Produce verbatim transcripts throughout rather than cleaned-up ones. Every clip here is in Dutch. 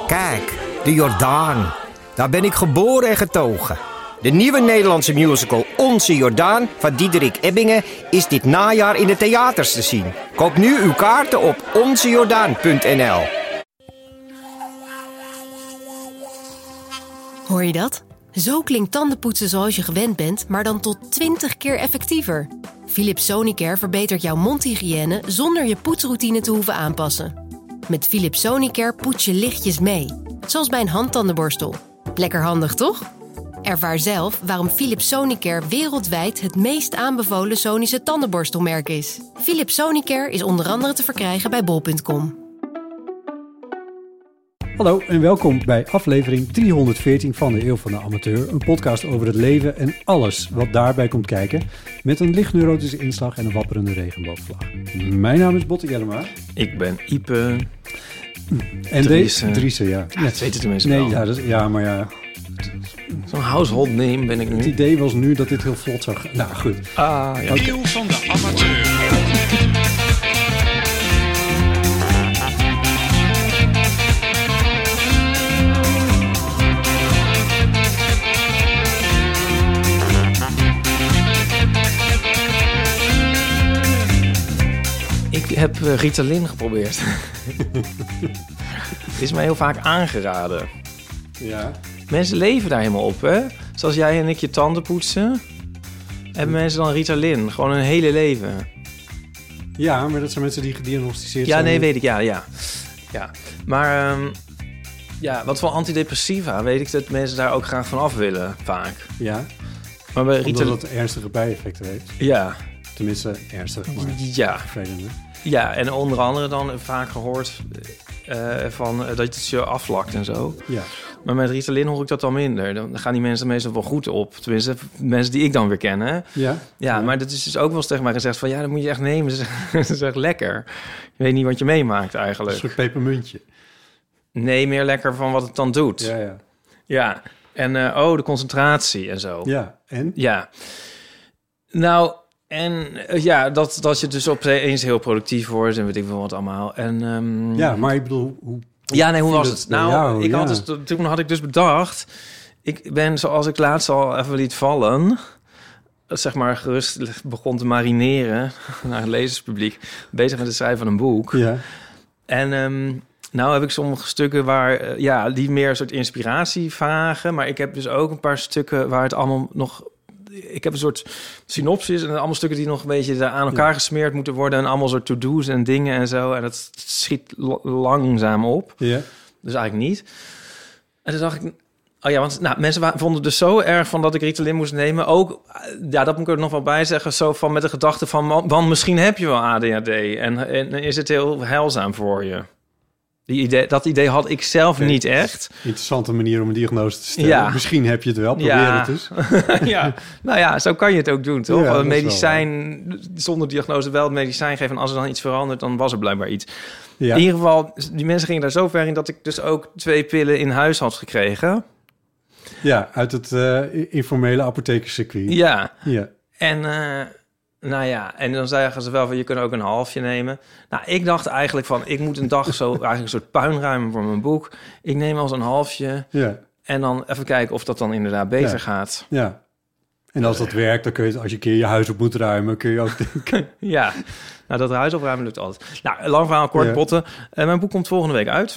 Kijk, de Jordaan. Daar ben ik geboren en getogen. De nieuwe Nederlandse musical Onze Jordaan van Diederik Ebbingen is dit najaar in de theaters te zien. Koop nu uw kaarten op onze jordaan punt n l. Hoor je dat? Zo klinkt tandenpoetsen zoals je gewend bent, maar dan tot twintig keer effectiever. Philips Sonicare verbetert jouw mondhygiëne zonder je poetsroutine te hoeven aanpassen. Met Philips Sonicare poets je lichtjes mee, zoals bij een handtandenborstel. Lekker handig, toch? Ervaar zelf waarom Philips Sonicare wereldwijd het meest aanbevolen Sonische tandenborstelmerk is. Philips Sonicare is onder andere te verkrijgen bij bol punt com. Hallo en welkom bij aflevering driehonderdveertien van de Eeuw van de Amateur. Een podcast over het leven en alles wat daarbij komt kijken. Met een licht neurotische inslag en een wapperende regenboogvlag. Mijn naam is Botte Jellema. Ik ben Ipe. En deze Driese, ja. ja. Dat weten de mensen nee, wel. Ja, dat, ja, maar ja. Zo'n household name ben ik nu. Het idee was nu dat dit heel vlot zou gaan. Nou, goed. Ah, ja. Okay. Eeuw van de Amateur. Ik heb uh, Ritalin geprobeerd. Het is mij heel vaak aangeraden. Ja. Mensen leven daar helemaal op, hè? Zoals jij en ik je tanden poetsen, hebben mensen dan Ritalin. Gewoon hun hele leven. Ja, maar dat zijn mensen die gediagnosticeerd ja, zijn. Ja, nee, weet ik. Ja, ja. ja. Maar um, ja, wat voor antidepressiva weet ik dat mensen daar ook graag van af willen, vaak. Ja, maar bij Ritalin... omdat het ernstige bijeffecten heeft. Ja. Tenminste, ernstig, maar ja. vervelend. Ja, en onder andere dan vaak gehoord uh, van uh, dat het je aflakt en zo. Ja. Maar met Ritalin hoor ik dat dan minder. Dan gaan die mensen meestal wel goed op. Tenminste, mensen die ik dan weer ken, hè? Ja. Ja, ja. Maar dat is dus ook wel eens tegen mij gezegd van... ja, dat moet je echt nemen. Dat is echt lekker. Je weet niet wat je meemaakt eigenlijk. Een soort pepermuntje. Nee, meer lekker van wat het dan doet. Ja, ja. Ja, en uh, oh, de concentratie en zo. Ja, en? Ja. Nou... En uh, ja, dat, dat je dus opeens heel productief wordt en weet ik veel wat allemaal. En, um... ja, maar ik bedoel... Hoe... Ja, nee, hoe was het? Nou, jou, ik ja. had dus, toen had ik dus bedacht... Ik ben, zoals ik laatst al even liet vallen... zeg maar gerust begon te marineren... naar het lezerspubliek... bezig met het schrijven van een boek. Ja. En um, nou heb ik sommige stukken waar... Uh, ja, die meer een soort inspiratie vragen... maar ik heb dus ook een paar stukken waar het allemaal nog... Ik heb een soort synopsis en allemaal stukken die nog een beetje aan elkaar ja. gesmeerd moeten worden... en allemaal soort to-do's en dingen en zo. En dat schiet l- langzaam op. Ja. Dus eigenlijk niet. En toen dacht ik... Oh ja, want nou, mensen vonden het dus zo erg van dat ik Ritalin moest nemen. Ook, ja, dat moet ik er nog wel bij zeggen... zo van met de gedachte van... want misschien heb je wel A D H D en, en is het heel heilzaam voor je. Die idee, dat idee had ik zelf okay. niet echt. Interessante manier om een diagnose te stellen. Ja. Misschien heb je het wel, probeer ja. het dus. ja, nou ja, zo kan je het ook doen, toch? Ja, een medicijn, wel, zonder diagnose wel het medicijn geven... en als er dan iets verandert, dan was er blijkbaar iets. Ja. In ieder geval, die mensen gingen daar zo ver in... dat ik dus ook twee pillen in huis had gekregen. Ja, uit het uh, informele apothekerscircuit. Ja, ja. en... Uh, Nou ja, en dan zeggen ze wel van je kunt ook een halfje nemen. Nou, ik dacht eigenlijk van ik moet een dag zo eigenlijk een soort puin ruimen voor mijn boek. Ik neem als een halfje ja. en dan even kijken of dat dan inderdaad beter ja. gaat. Ja. En als dat werkt, dan kun je als je een keer je huis op moet ruimen, kun je ook denken. ja, nou dat huis opruimen lukt altijd. Nou, lang verhaal kort, ja. Botten. Uh, mijn boek komt volgende week uit.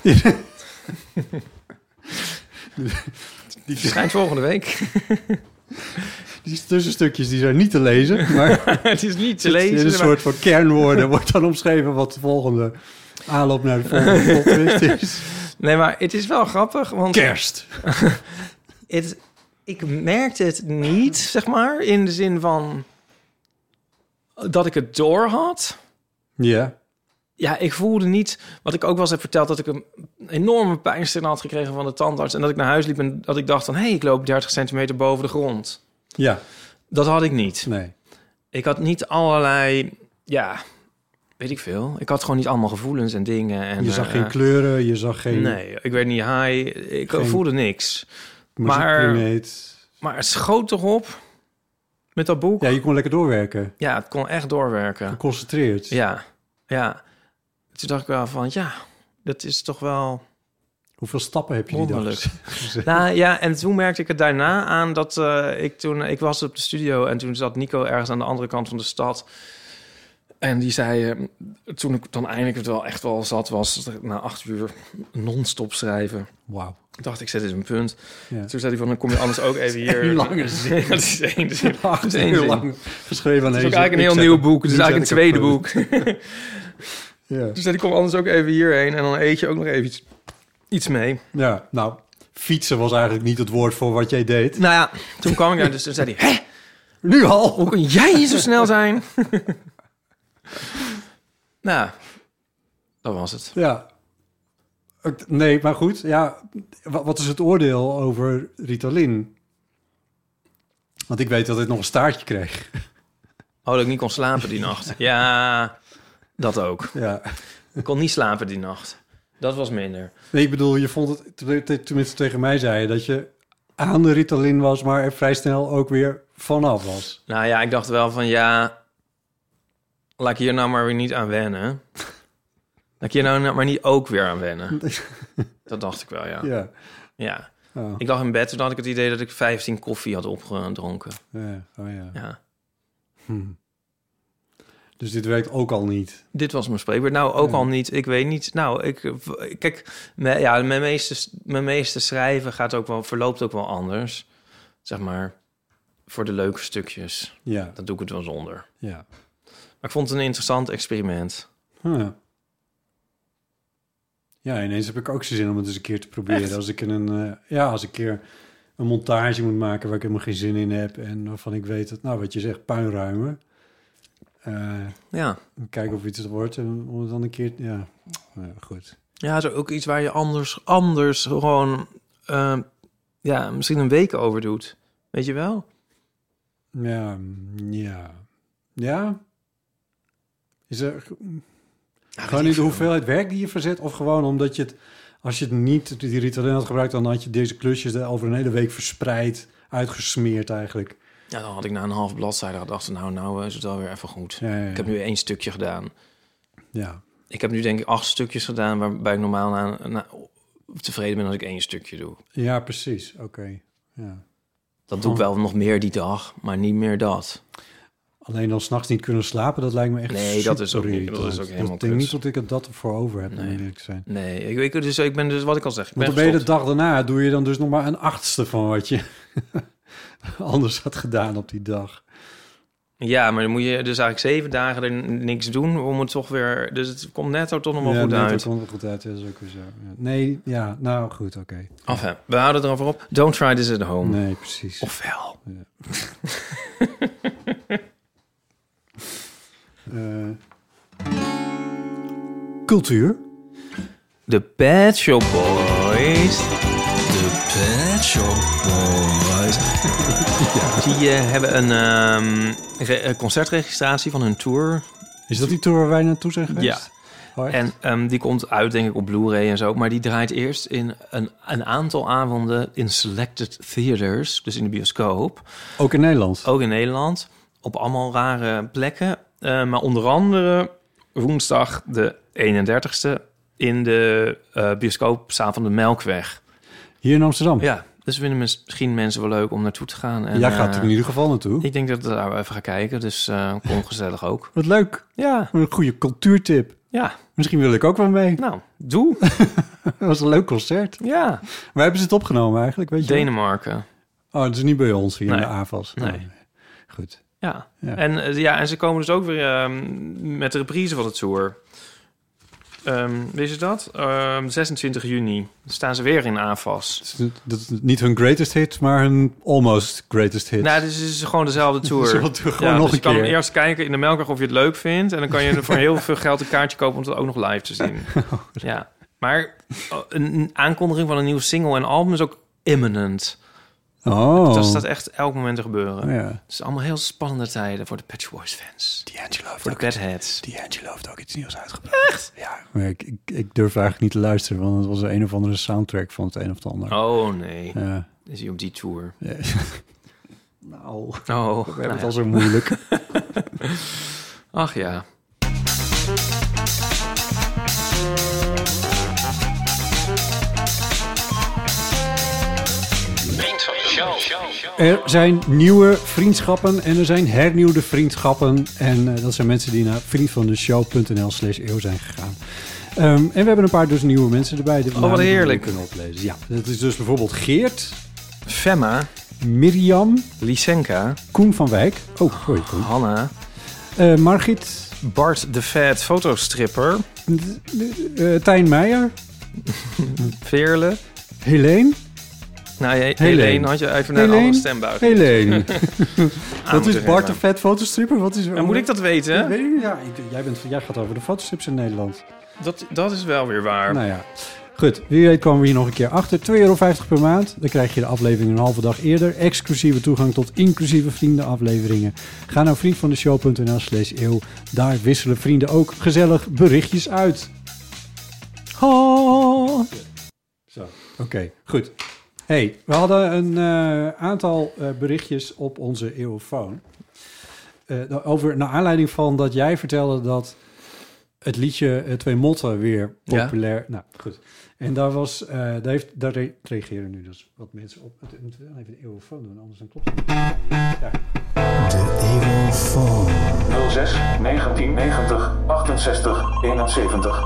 Die verschijnt volgende week. Die tussenstukjes die zijn niet te lezen, maar het is niet te lezen. In een maar... soort van kernwoorden wordt dan omschreven wat de volgende aanloop naar de volgende plotwist is. Nee, maar het is wel grappig, want kerst. het, ik merkte het niet, zeg maar, in de zin van dat ik het door had. Ja. Ja, ik voelde niet, wat ik ook wel eens heb verteld, dat ik een enorme pijnstilling had gekregen van de tandarts en dat ik naar huis liep en dat ik dacht van, hé, hey, ik loop dertig centimeter boven de grond. Ja. Dat had ik niet. Nee. Ik had niet allerlei, ja, weet ik veel. Ik had gewoon niet allemaal gevoelens en dingen. En, je zag uh, geen kleuren, je zag geen... Nee, ik werd niet high. Ik geen... voelde niks. Maar, maar het schoot toch op met dat boek. Ja, je kon lekker doorwerken. Ja, het kon echt doorwerken. Geconcentreerd. Ja, ja. Toen dacht ik wel van, ja, dat is toch wel... Hoeveel stappen heb je die dag? Wonderlijk. Nou ja, en toen merkte ik het daarna aan dat uh, ik toen... Ik was op de studio en toen zat Nico ergens aan de andere kant van de stad. En die zei, uh, toen ik dan eindelijk het wel echt wel zat was... na acht uur non-stop schrijven. Wauw. Ik dacht, ik zet eens een punt. Ja. Toen zei hij van, dan kom je anders ook even hier... Een lange zin. Ja, dat is één zin. Acht Dat is één uur zin. lang geschreven aan Het is ook één eigenlijk een zin. heel Ik nieuw zet boek. Het is nu eigenlijk een zet ik tweede op boek. Ja. Dus zei, ik kom anders ook even hierheen en dan eet je ook nog even iets, iets mee. Ja, nou, fietsen was eigenlijk niet het woord voor wat jij deed. Nou ja, toen kwam ik daar dus toen zei hij... Hè? Nu al? Hoe kun jij hier zo snel zijn? Nou, dat was het. Ja. Ik- Nee, maar goed. Ja, wa- wat is het oordeel over Ritalin? Want ik weet dat ik nog een staartje kreeg. Oh, dat ik niet kon slapen die nacht. Ja, dat ook. Ja. Ik kon niet slapen die nacht. Dat was minder. Nee, ik bedoel, je vond het, te- te- tenminste tegen mij zei je, dat je aan de Ritalin was, maar er vrij snel ook weer vanaf was. Nou ja, ik dacht wel van ja... Laat ik hier nou maar weer niet aan wennen. Laat ik hier nou maar niet ook weer aan wennen. Dat dacht ik wel, ja. Ja. Ja. Oh. Ik lag in bed, toen had ik het idee dat ik vijftien koffie had opgedronken. Ja. Oh ja. Ja. Hm. Dus dit werkt ook al niet. Dit was mijn spreekwoord. Nou, ook Ja. al niet. Ik weet niet. Nou, ik... Kijk, me- ja, mijn meeste, mijn meeste schrijven gaat ook wel, verloopt ook wel anders. Zeg maar, voor de leuke stukjes. Ja. Dan doe ik het wel zonder. Ja. Maar ik vond het een interessant experiment. Huh. Ja, ineens heb ik ook zo zin om het eens een keer te proberen. Echt? Als ik een, uh, ja, als ik een keer een montage moet maken waar ik helemaal geen zin in heb en waarvan ik weet dat, nou, wat je zegt, puinruimen. Uh, Ja. kijken of iets het wordt en om het dan een keer, ja, uh, goed. Ja, is ook iets waar je anders, anders gewoon... Uh, ja, misschien een week over doet. Weet je wel? Ja, ja, ja. Is er gewoon niet de hoeveelheid werk die je verzet, of gewoon omdat je het, als je het niet die Ritalin had gebruikt, dan had je deze klusjes er over een hele week verspreid, uitgesmeerd eigenlijk. Ja, dan had ik na een half bladzijde gedacht, nou, nou is het wel weer even goed. Ja, ja, ja. Ik heb nu één stukje gedaan. Ja. Ik heb nu denk ik acht stukjes gedaan, waarbij ik normaal na, na, tevreden ben als ik één stukje doe. Ja, precies. Oké. Okay. Ja. Dat doe ik wel nog meer die dag, maar niet meer dat. Alleen dan 's nachts niet kunnen slapen, dat lijkt me echt Nee, dat is ook niet- dat is ook helemaal Ik denk kut. niet dat ik het dat ervoor over heb, om Nee. eerlijk te zijn. Nee, ik, ik, dus, ik ben dus, wat ik al zeg, ik Want ben dan ben je de gestopt. dag daarna, doe je dan dus nog maar een achtste van wat je anders had gedaan op die dag. Ja, maar dan moet je dus eigenlijk zeven dagen er n- niks doen om het toch weer... Dus het komt netto toch nog wel ja, goed nee, uit. dat komt wel goed uit, ja, dat is ook weer zo. Ja. Nee, ja, nou goed, oké. Okay. Af, hè. We houden erover op. Don't try this at home. Nee, precies. Ofwel. Ja. uh, cultuur. The Pet Shop Boys. De Pet Shop Boys. Die uh, hebben een, um, re- een concertregistratie van hun tour. Is dat die tour waar wij naartoe zijn geweest? Ja. Oh, echt? En um, die komt uit, denk ik, op Blu-ray en zo. Maar die draait eerst in een, een aantal avonden in selected theaters. Dus in de bioscoop. Ook in Nederland? Ook in Nederland. Op allemaal rare plekken. Uh, maar onder andere woensdag de eenendertigste in de uh, bioscoopzaal van de Melkweg. Hier in Amsterdam? Ja, dus vinden mes- misschien mensen wel leuk om naartoe te gaan. En, Jij gaat uh, er in ieder geval naartoe. Ik denk dat ik daar wel even ga kijken, dus uh, kom gezellig ook. Wat leuk. Ja, Een goede cultuurtip. ja. Misschien wil ik ook wel mee. Nou, doe. Dat was een leuk concert. Ja. Waar hebben ze het opgenomen eigenlijk? Weet je wel? Denemarken. Oh, het is niet bij ons hier Nee. in de A V A S. Nee. Goed. Ja. Ja. En, uh, ja, en ze komen dus ook weer um, met de reprise van het tour. Um, wist je dat? Um, zesentwintig juni. Dan staan ze weer in A V A S. Het is, dat is niet hun greatest hit, maar hun almost greatest hit. Nou, dus het is gewoon dezelfde tour. Dezelfde tour, gewoon ja, nog dus een je kan keer. eerst kijken in de Melkweg of je het leuk vindt. En dan kan je er voor heel veel geld een kaartje kopen om het ook nog live te zien. Ja. Maar een, een aankondiging van een nieuwe single en album is ook imminent. Oh. Dat staat echt elk moment te gebeuren. Oh, ja. Het is allemaal heel spannende tijden voor de Pet Shop Boys fans. D'Angelo heeft, Voor de ook iets, Petheads. D'Angelo heeft ook iets nieuws uitgebracht. Echt? Ja. Maar ik, ik, ik durf eigenlijk niet te luisteren, want het was een of andere soundtrack van het een of het ander. Oh nee, Ja. is hij op die tour? Ja. Nou, Oh, we hebben nou het ja. al zo moeilijk. Ach ja. Er zijn nieuwe vriendschappen en er zijn hernieuwde vriendschappen. En uh, dat zijn mensen die naar vriendvandeshow.nl slash eeuw zijn gegaan. Um, en we hebben een paar dus nieuwe mensen erbij. Oh, wat heerlijk. Kunnen oplezen. Ja, dat is dus bijvoorbeeld Geert. Femma. Mirjam. Lysenka. Koen van Wijk. Oh, hoi Koen. Hanna. Uh, Margit. Bart de Vet, fotostripper. Uh, Tijn Meijer. Veerle. Helene. Nou, je, Helene. Helene had je even naar een andere stembuiging. Helene. Wat is Bart de Vet, fotostripper? Wat is, en moet ik dat weten? Weet ik, ja, jij, bent, jij gaat over de fotostrips in Nederland. Dat, dat is wel weer waar. Nou ja. Goed, wie weet komen we hier nog een keer achter. twee euro vijftig per maand. Dan krijg je de aflevering een halve dag eerder. Exclusieve toegang tot inclusieve vriendenafleveringen. Ga naar vriendvandeshow.nl slash eeuw. Daar wisselen vrienden ook gezellig berichtjes uit. Ha. Zo, oké, okay, goed. Hey, we hadden een uh, aantal uh, berichtjes op onze eeuwfoon. Uh, over, naar aanleiding van dat jij vertelde dat het liedje uh, Twee Motten weer populair... Ja. Nou, goed. En daar was, uh, daar, heeft, daar re- reageren nu dus wat mensen op. We moeten wel even de eeuwfoon doen, anders dan klopt het. Ja. De eeuwfoon. nul zes negentien negentig achtenzestig eenenzeventig.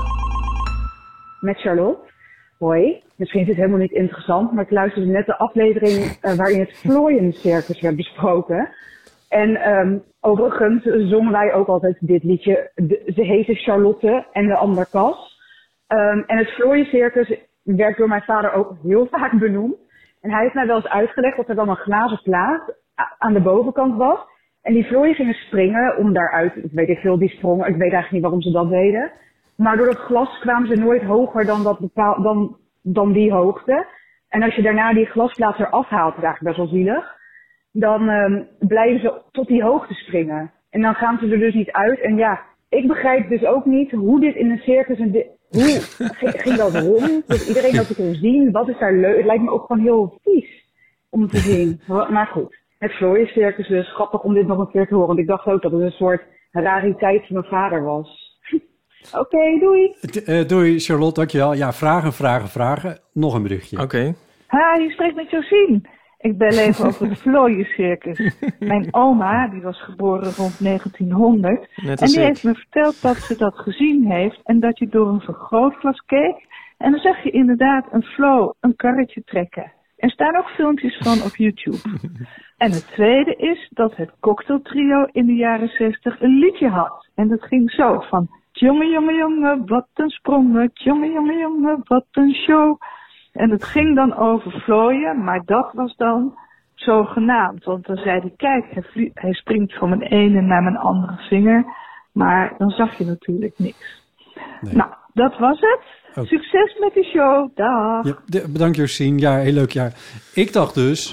Met Charlotte. Hoi. Misschien is het helemaal niet interessant, maar ik luisterde net de aflevering uh, waarin het Vlooiencircus werd besproken. En um, overigens zongen wij ook altijd dit liedje. De, ze heette Charlotte en de ander Cas. Um, en het Vlooiencircus werd door mijn vader ook heel vaak benoemd. En hij heeft mij wel eens uitgelegd dat er dan een glazen plaat aan de bovenkant was. En die vlooien gingen springen om daaruit, ik weet niet veel, die sprongen. Ik weet eigenlijk niet waarom ze dat deden. Maar door het glas kwamen ze nooit hoger dan, dat bepaal, dan, dan die hoogte. En als je daarna die glasplaat eraf haalt, dat is eigenlijk best wel zielig. Dan um, blijven ze tot die hoogte springen. En dan gaan ze er dus niet uit. En ja, ik begrijp dus ook niet hoe dit in een circus... En di- hoe ging dat rond? Dus iedereen dat het kon zien. Wat is daar leuk? Het lijkt me ook gewoon heel vies om te zien. Maar goed, het Vlooiencircus dus. Grappig om dit nog een keer te horen. Want ik dacht ook dat het een soort rariteit van mijn vader was. Oké, okay, doei. Uh, doei Charlotte, dankjewel. Ja, vragen, vragen, vragen. Nog een berichtje. Oké. Okay. Ha, je spreekt met Josien. Ik bel even over het Vlooiencircus. Mijn oma, die was geboren rond negentienhonderd. En die ik. heeft me verteld dat ze dat gezien heeft. En dat je door een vergrootglas keek. En dan zag je inderdaad een vloo, een karretje trekken. Er staan ook filmpjes van op YouTube. En het tweede is dat het cocktailtrio in de jaren zestig een liedje had. En dat ging zo van... Jonge, jonge, jonge, wat een sprongen. Jonge, jonge, jonge, wat een show. En het ging dan over vlooien, maar dat was dan zogenaamd. Want dan zei hij, kijk, hij, vlie- hij springt van mijn ene naar mijn andere vinger. Maar dan zag je natuurlijk niks. Nee. Nou, dat was het. Oh. Succes met de show. Dag. Ja, de, bedankt Josien. Ja, heel leuk. Ja. Ik dacht dus,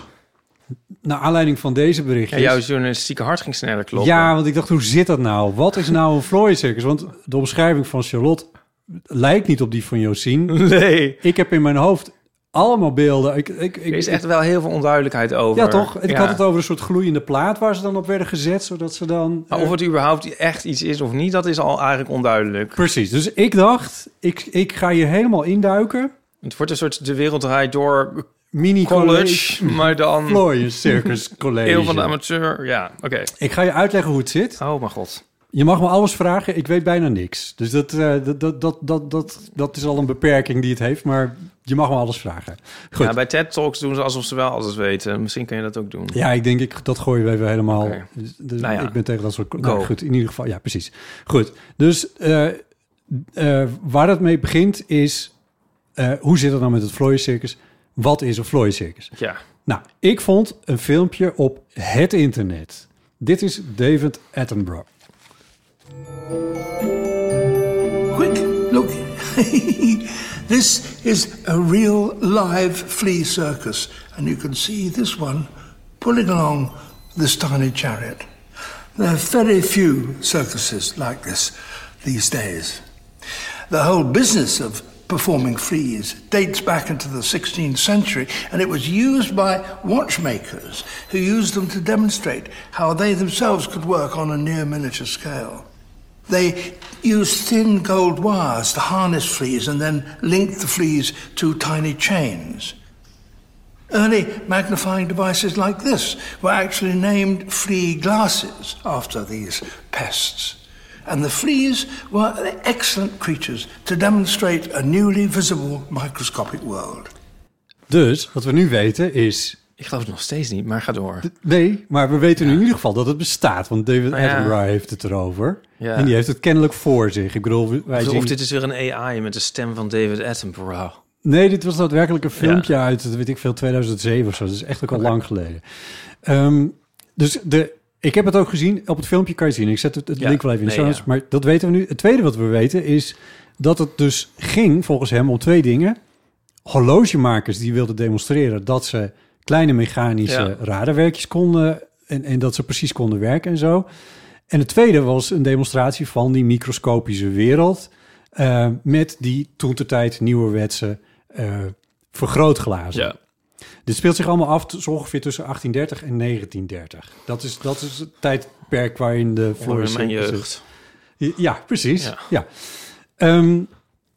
naar aanleiding van deze berichtjes... Ja, jouw journalistieke hart ging sneller kloppen. Ja, want ik dacht, hoe zit dat nou? Wat is nou een Vlooiencircus? Want de omschrijving van Charlotte lijkt niet op die van Josien. Nee. Ik heb in mijn hoofd allemaal beelden. Ik, ik, ik, er is echt wel heel veel onduidelijkheid over. Ja, toch? Ik ja. had het over een soort gloeiende plaat waar ze dan op werden gezet, zodat ze dan... Maar of het überhaupt echt iets is of niet, dat is al eigenlijk onduidelijk. Precies. Dus ik dacht, ik, ik ga hier helemaal induiken. Het wordt een soort De Wereld Draait Door... Mini college, maar dan... Vlooiencircus college. Eeuw van de amateur, ja, oké. Okay. Ik ga je uitleggen hoe het zit. Oh, mijn god. Je mag me alles vragen, ik weet bijna niks. Dus dat, uh, dat, dat, dat, dat, dat, dat is al een beperking die het heeft, maar je mag me alles vragen. Goed. Ja, bij TED Talks doen ze alsof ze wel alles weten. Misschien kun je dat ook doen. Ja, ik denk, ik, dat gooien we even helemaal... Okay. Dus, nou ja. Ik ben tegen dat soort... Nou, goed, in ieder geval, ja, precies. Goed, dus uh, uh, waar het mee begint is... Uh, hoe zit het nou met het Vlooiencircus? Wat is een Vlooiencircus? Ja. Nou, ik vond een filmpje op het internet. Dit is David Attenborough. Quick, look. This is a real live flea circus. And you can see this one pulling along this tiny chariot. There are very few circuses like this these days. The whole business of performing fleas dates back into the sixteenth century, and it was used by watchmakers who used them to demonstrate how they themselves could work on a near miniature scale. They used thin gold wires to harness fleas and then link the fleas to tiny chains. Early magnifying devices like this were actually named flea glasses after these pests. And the fleas were excellent creatures to demonstrate a newly visible microscopic world. Dus, wat we nu weten is... Ik geloof het nog steeds niet, maar ga door. Nee, maar we weten nu in ieder geval dat het bestaat. Want David Nou ja. Attenborough heeft het erover. Ja. En die heeft het kennelijk voor zich. Ik bedoel, wij Of, zien... of dit is weer een A I met de stem van David Attenborough. Nee, dit was daadwerkelijk een filmpje ja. uit, weet ik veel, tweeduizend zeven of zo. Dat is echt ook al okay. lang geleden. Um, dus de, ik heb het ook gezien. Op het filmpje kan je zien. Ik zet het, het ja. link wel even in de show notes. Ja. Maar dat weten we nu. Het tweede wat we weten is dat het dus ging, volgens hem, om twee dingen. Horlogemakers die wilden demonstreren dat ze kleine mechanische ja. radarwerkjes konden... En, en dat ze precies konden werken en zo. En het tweede was een demonstratie van die microscopische wereld... Uh, met die toentertijd nieuwerwetse uh, vergrootglazen. Ja. Dit speelt zich allemaal af zo ongeveer tussen achttien dertig en negentien dertig. Dat is, dat is het tijdperk waarin de Florence... mijn jeugd. Ja, precies. Ja. Ja. Um,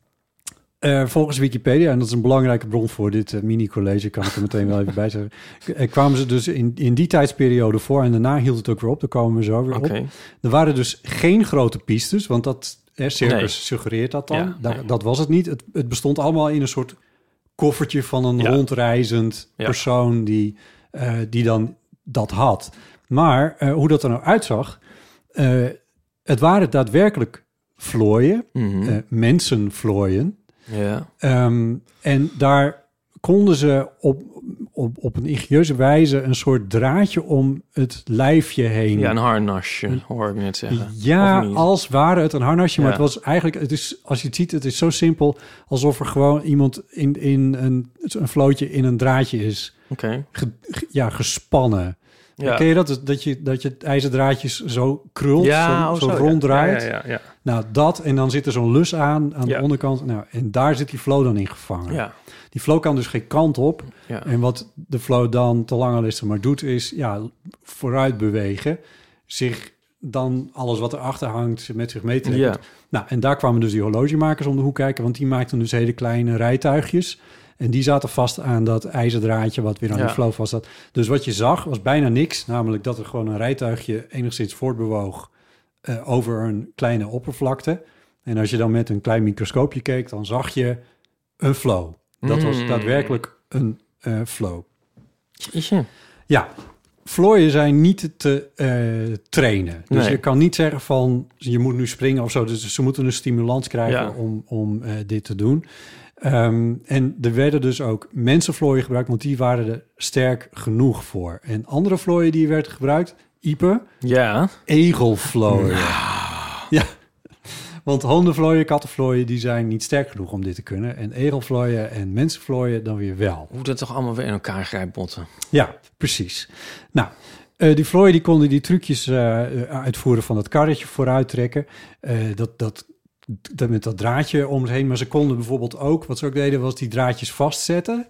uh, volgens Wikipedia, en dat is een belangrijke bron voor dit uh, mini-college... kan ik er meteen wel even bij zeggen... Uh, kwamen ze dus in, in die tijdsperiode voor... en daarna hield het ook weer op, daar komen we zo weer okay. op. Er waren dus geen grote pistes, want dat... Hè, circus nee. suggereert dat dan. Ja, nee. da, dat was het niet. Het, het bestond allemaal in een soort koffertje van een ja. rondreizend ja. persoon die, uh, die dan dat had. Maar uh, hoe dat er nou uitzag, uh, het waren daadwerkelijk vlooien, mm-hmm. uh, mensenvlooien. Ja. Um, en daar konden ze op, op, op een ingenieuze wijze een soort draadje om het lijfje heen. Ja, een harnasje, hoor ik net zeggen. Ja, als ware het een harnasje, ja. maar het was eigenlijk, het is, als je het ziet, het is zo simpel alsof er gewoon iemand in, in een, een vlootje in een draadje is. Oké. Okay. Ge, ja, gespannen. Ja. Ken je dat? Dat je, dat je het ijzerdraadjes zo krult, ja, zo, zo, zo ronddraait. Ja, ja, ja, ja. Nou, dat, en dan zit er zo'n lus aan, aan ja. de onderkant. Nou, en daar zit die flow dan in gevangen. Ja. Die flow kan dus geen kant op. Ja. En wat de flow dan te lange listen maar doet, is ja, vooruit bewegen. Zich dan alles wat erachter hangt met zich meetrekken. Ja. Nou, en daar kwamen dus die horlogemakers om de hoek kijken, want die maakten dus hele kleine rijtuigjes. En die zaten vast aan dat ijzerdraadje wat weer aan ja. de flow vast zat. Dus wat je zag was bijna niks. Namelijk dat er gewoon een rijtuigje enigszins voortbewoog uh, over een kleine oppervlakte. En als je dan met een klein microscoopje keek, dan zag je een flow. Dat was daadwerkelijk een uh, flow. Jeetje. Ja, vlooien zijn niet te uh, trainen. Dus nee. je kan niet zeggen van, je moet nu springen of zo. Dus ze moeten een stimulans krijgen ja. om, om uh, dit te doen. Um, en er werden dus ook mensenvlooien gebruikt, want die waren er sterk genoeg voor. En andere vlooien die werden gebruikt, Ipe, ja. egelvlooien. Ja. ja. Want hondenvlooien, kattenvlooien, die zijn niet sterk genoeg om dit te kunnen. En egelvlooien en mensenvlooien dan weer wel. Hoe dat toch allemaal weer in elkaar grijpt botten. Ja, precies. Nou, uh, die vlooien die konden die trucjes uh, uitvoeren van dat karretje vooruit trekken. Uh, dat, dat, dat met dat draadje om het heen. Maar ze konden bijvoorbeeld ook, wat ze ook deden, was die draadjes vastzetten.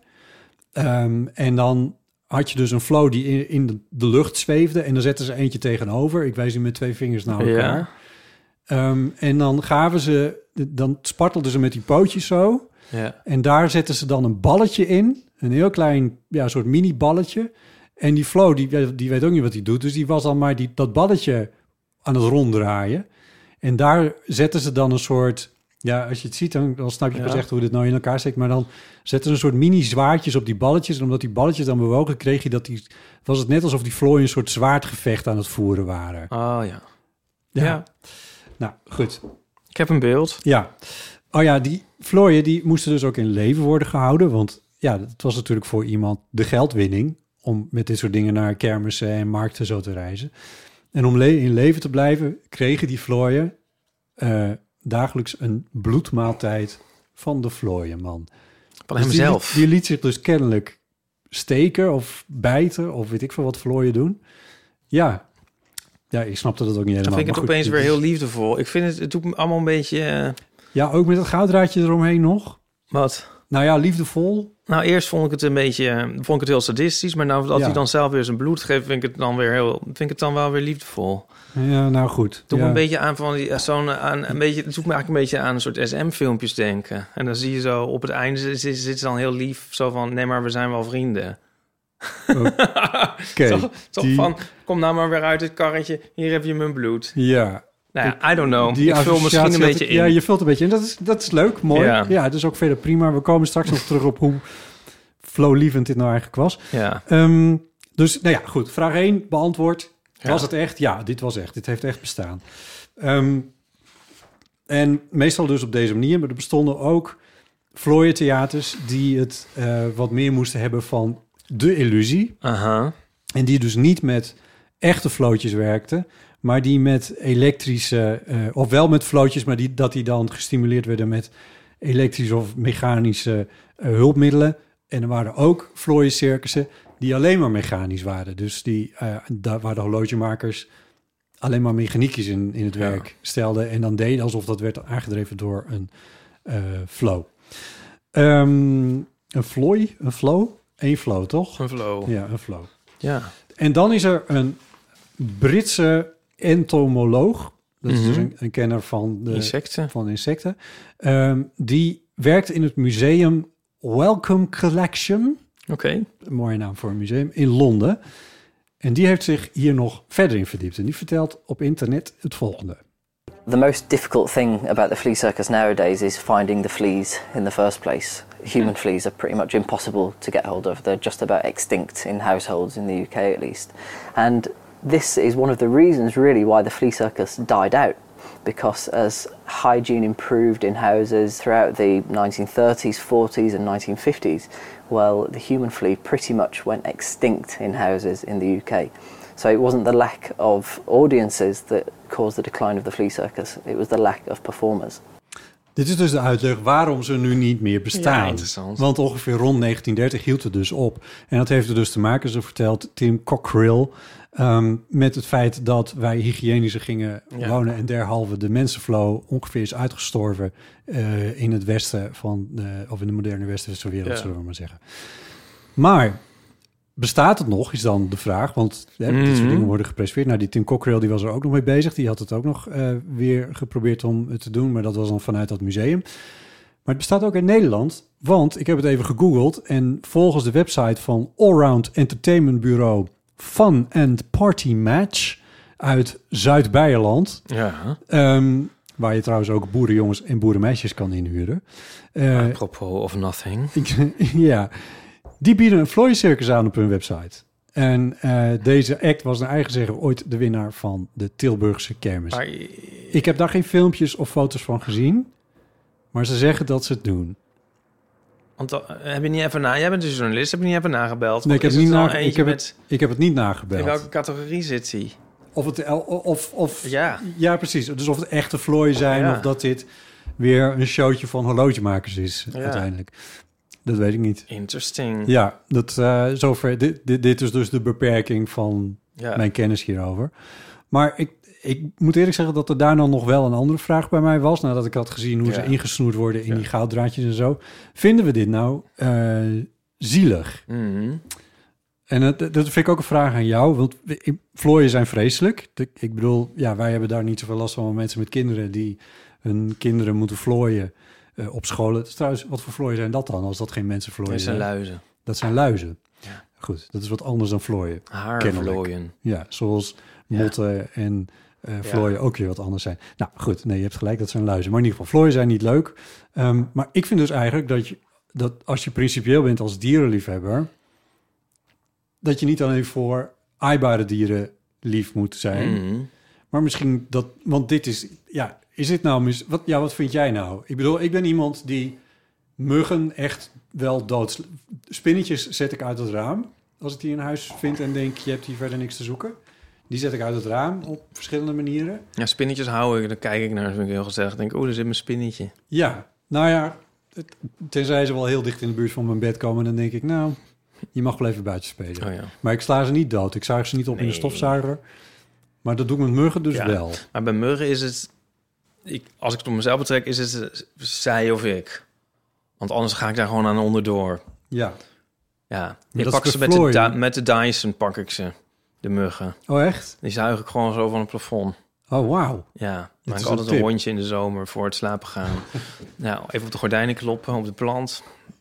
Um, en dan had je dus een flow die in, in de, de lucht zweefde. En dan zetten ze eentje tegenover. Ik wijs nu met twee vingers naar elkaar. Ja. Um, en dan gaven ze, dan spartelden ze met die pootjes zo. Ja. En daar zetten ze dan een balletje in. Een heel klein, ja, soort mini-balletje. En die flow, die, die weet ook niet wat hij doet. Dus die was dan maar die, dat balletje aan het ronddraaien. En daar zetten ze dan een soort... Ja, als je het ziet, dan, dan snap je pas ja. echt hoe dit nou in elkaar steekt. Maar dan zetten ze een soort mini-zwaardjes op die balletjes. En omdat die balletjes dan bewogen, kreeg je dat die... Was het net alsof die vlooien een soort zwaardgevecht aan het voeren waren. Oh ja. Ja. ja. Nou, goed. Ik heb een beeld. Ja. Oh ja, die vlooien die moesten dus ook in leven worden gehouden. Want ja, het was natuurlijk voor iemand de geldwinning... om met dit soort dingen naar kermissen en markten zo te reizen. En om le- in leven te blijven, kregen die vlooien... Uh, dagelijks een bloedmaaltijd van de vlooienman. Van dus hemzelf. Die, die liet zich dus kennelijk steken of bijten... of weet ik veel wat vlooien doen. Ja... Ja, ik snapte dat ook niet helemaal. Dan vind ik het goed, opeens het weer is... heel liefdevol. Ik vind het, het doet me allemaal een beetje... Uh... Ja, ook met het gouddraadje eromheen nog. Wat? Nou ja, liefdevol. Nou, eerst vond ik het een beetje... vond ik het heel sadistisch. Maar nou dat ja. hij dan zelf weer zijn bloed geeft... vind ik het dan weer heel... vind ik het dan wel weer liefdevol. Ja, nou goed. Het doet ja. me een beetje aan van die... zo'n aan een beetje... het doet me eigenlijk een beetje aan een soort S M-filmpjes denken. En dan zie je zo op het einde... zitten ze dan heel lief zo van... nee, maar we zijn wel vrienden. Oké. Toch, toch die- van, kom nou maar weer uit het karretje. Hier heb je mijn bloed. Ja. Nou ja, I don't know. Die Ik vul misschien associatie een had beetje ik- in. Ja, je vult een beetje in. Dat is, dat is leuk, mooi. Ja. Ja, het is ook verder prima. We komen straks nog terug op hoe flowlievend dit nou eigenlijk was. Ja. Ehm, dus, nou ja, goed. Vraag één beantwoord. Ja. Was het echt? Ja, dit was echt. Dit heeft echt bestaan. Ehm, en meestal dus op deze manier. Maar er bestonden ook vlooientheaters die het eh, wat meer moesten hebben van de illusie. Aha. En die dus niet met echte flootjes werkten, maar die met elektrische, uh, of wel met flootjes, maar die, dat die dan gestimuleerd werden met elektrische of mechanische uh, hulpmiddelen. En er waren ook vlooiencircussen die alleen maar mechanisch waren. Dus die, uh, daar waar de horlogemakers alleen maar mechaniekjes in, in het Ja. werk stelden en dan deden alsof dat werd aangedreven door een uh, flow. Um, een floy, een flow? Eén flow, toch? Een flow. Ja, een flow. Ja. En dan is er een Britse entomoloog. Dat is Mhm. dus een, een kenner van de Insecten. Van insecten. Um, die werkt in het museum Wellcome Collection. Oké. Okay. Een mooie naam voor een museum in Londen. En die heeft zich hier nog verder in verdiept. En die vertelt op internet het volgende. The most difficult thing about the flea circus nowadays is finding the fleas in the first place. Human fleas are pretty much impossible to get hold of. They're just about extinct in households in the U K at least. And this is one of the reasons really why the flea circus died out. Because as hygiene improved in houses throughout the nineteen thirties, forties and nineteen fifties, well, the human flea pretty much went extinct in houses in the U K. So it wasn't the lack of audiences that caused the decline of the flea circus. It was the lack of performers. Dit is dus de uitleg waarom ze nu niet meer bestaan. Ja, interessant. Want ongeveer rond negentien dertig hield het dus op. En dat heeft er dus te maken, zo vertelt Tim Cockerill, um, met het feit dat wij hygiënischer gingen Ja. wonen en derhalve de mensenflow ongeveer is uitgestorven uh, in het westen van, de, of in de moderne westerse wereld, Ja. zullen we maar zeggen. Maar bestaat het nog, is dan de vraag. Want hè, dit soort Mhm. dingen worden gepreserveerd. Nou, die Tim Cockerill die was er ook nog mee bezig. Die had het ook nog uh, weer geprobeerd om het te doen. Maar dat was dan vanuit dat museum. Maar het bestaat ook in Nederland. Want ik heb het even gegoogeld. En volgens de website van Allround Entertainment Bureau Fun and Party Match uit Zuid-Beierland. Ja. Um, waar je trouwens ook boerenjongens en boerenmeisjes kan inhuren. Uh, Apropos of nothing. ja. Die bieden een vlooiencircus aan op hun website. En uh, deze act was naar eigen zeggen ooit de winnaar van de Tilburgse kermis. Maar, Ik heb daar geen filmpjes of foto's van gezien. Maar ze zeggen dat ze het doen. Want uh, heb je niet even na? Jij bent een journalist, heb je niet even nagebeld? Nee, ik heb, Is niet het wel na, eentje ik, heb met- het, ik heb het niet nagebeld. In welke categorie zit hij? Of het, of, of, Ja. ja, precies. Dus of het echte vlooien zijn... Ja. of dat dit weer een showtje van horlogemakers is Ja. uiteindelijk. Dat weet ik niet. Interesting. Ja, dat, uh, zover, dit, dit, dit is dus de beperking van Ja. mijn kennis hierover. Maar ik, ik moet eerlijk zeggen dat er daar dan nog wel een andere vraag bij mij was... nadat ik had gezien hoe Ja. ze ingesnoerd worden in Ja. die gouddraadjes en zo. Vinden we dit nou uh, zielig? Mhm. En dat, dat vind ik ook een vraag aan jou, want we- vlooien zijn vreselijk. De- Ik bedoel, ja, wij hebben daar niet zoveel last van, maar mensen met kinderen die hun kinderen moeten vlooien uh, op scholen. Dus trouwens, wat voor vlooien zijn dat dan, als dat geen mensenvlooien Dat zijn zijn? luizen. Dat zijn luizen. Ja. Goed, dat is wat anders dan vlooien. Haarvlooien. Kennelijk. Ja, zoals Ja. motten en uh, Ja. vlooien ook weer wat anders zijn. Nou goed, nee, je hebt gelijk, dat zijn luizen. Maar in ieder geval, vlooien zijn niet leuk. Um, maar ik vind dus eigenlijk dat, je, dat als je principieel bent als dierenliefhebber... dat je niet alleen voor aaibare dieren lief moet zijn... Mhm. maar misschien dat... Want dit is... Ja, is dit nou... mis- Wat, ja, wat vind jij nou? Ik bedoel, ik ben iemand die muggen echt wel dood... Spinnetjes zet ik uit het raam... als ik die in huis vind en denk... je hebt hier verder niks te zoeken. Die zet ik uit het raam op verschillende manieren. Ja, spinnetjes hou ik, dan kijk ik naar, dat vind ik heel gezellig. Dan denk ik, oh, er zit mijn spinnetje. Ja, nou ja... het- tenzij ze wel heel dicht in de buurt van mijn bed komen... dan denk ik, nou... je mag wel even buiten spelen. Oh ja. Maar ik sla ze niet dood. Ik zuig ze niet op in Nee. de stofzuiger. Maar dat doe ik met muggen dus Ja. wel. Maar bij muggen is het... Ik, als ik het op mezelf betrek, is het eh, zij of ik. Want anders ga ik daar gewoon aan onderdoor. Ja. Ja, dat ik pak is ze bij met de, vlooien. Dy- met de Dyson, pak ik ze. De muggen. Oh, echt? Die zuig ik gewoon zo van het plafond. Oh, wauw. Ja, is maak een altijd een tip. rondje in de zomer voor het slapen gaan. Nou, even op de gordijnen kloppen, op de plant.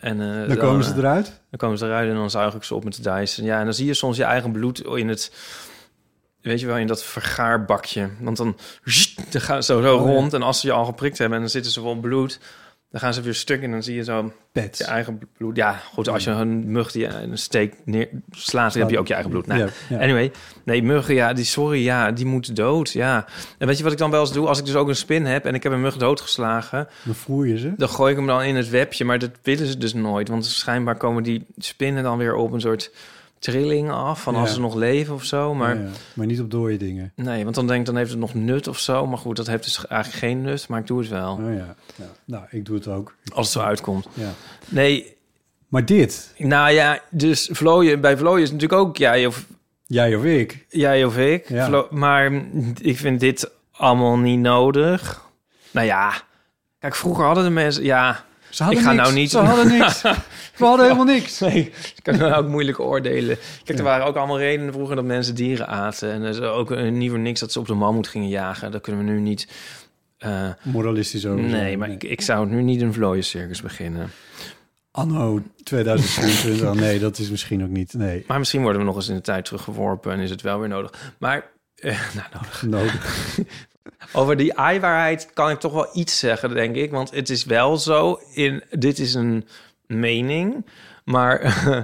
En, uh, dan, dan komen ze eruit? Dan komen ze eruit en dan zuig ik ze op met de Dyson. Ja, en dan zie je soms je eigen bloed in het... Weet je wel, in dat vergaarbakje. Want dan, dan gaan ze zo, zo oh, rond. Ja. En als ze je al geprikt hebben en dan zitten ze vol bloed... dan gaan ze weer stuk en dan zie je zo Pets. je eigen bloed. Ja, goed, als je een mug die een steek neer slaat... dan heb je ook je eigen bloed. Nou, ja, ja. Anyway, nee, muggen, ja, die, sorry, ja, die moeten dood, ja. En weet je wat ik dan wel eens doe? Als ik dus ook een spin heb en ik heb een mug doodgeslagen... dan voer je ze? Dan gooi ik hem dan in het webje, maar dat willen ze dus nooit. Want schijnbaar komen die spinnen dan weer op een soort... trilling af van ja. als ze nog leven of zo, maar... Ja, ja. Maar niet op dode dingen. Nee, want dan denk ik, dan heeft het nog nut of zo. Maar goed, dat heeft dus eigenlijk geen nut, maar ik doe het wel. Oh ja, ja. Nou, ik doe het ook. Als het zo uitkomt. Ja. Nee. Maar dit? Nou ja, dus vlooien, bij vlooien is natuurlijk ook jij of... Jij of ik. Jij of ik. Ja. Vlo- maar ik vind dit allemaal niet nodig. Nou ja, kijk, vroeger hadden de mensen... Ja, Ze hadden ik ga niks. nou niet... Ze hadden niks. We hadden helemaal niks. Nee, ik kan nou ook moeilijk oordelen. Kijk, er ja. waren ook allemaal redenen vroeger dat mensen dieren aten. En er is ook een niet voor niks dat ze op de mammoet gingen jagen. Dat kunnen we nu niet... Uh, Moralistisch over. Nee, maar nee. Ik, ik zou nu niet een vlooiencircus beginnen. Anno tweeduizend tweeëntwintig, oh nee, dat is misschien ook niet. Nee. Maar misschien worden we nog eens in de tijd teruggeworpen en is het wel weer nodig. Maar, eh, nou, nodig. nodig. Over die aaibaarheid kan ik toch wel iets zeggen, denk ik. Want het is wel zo, in, dit is een mening, maar...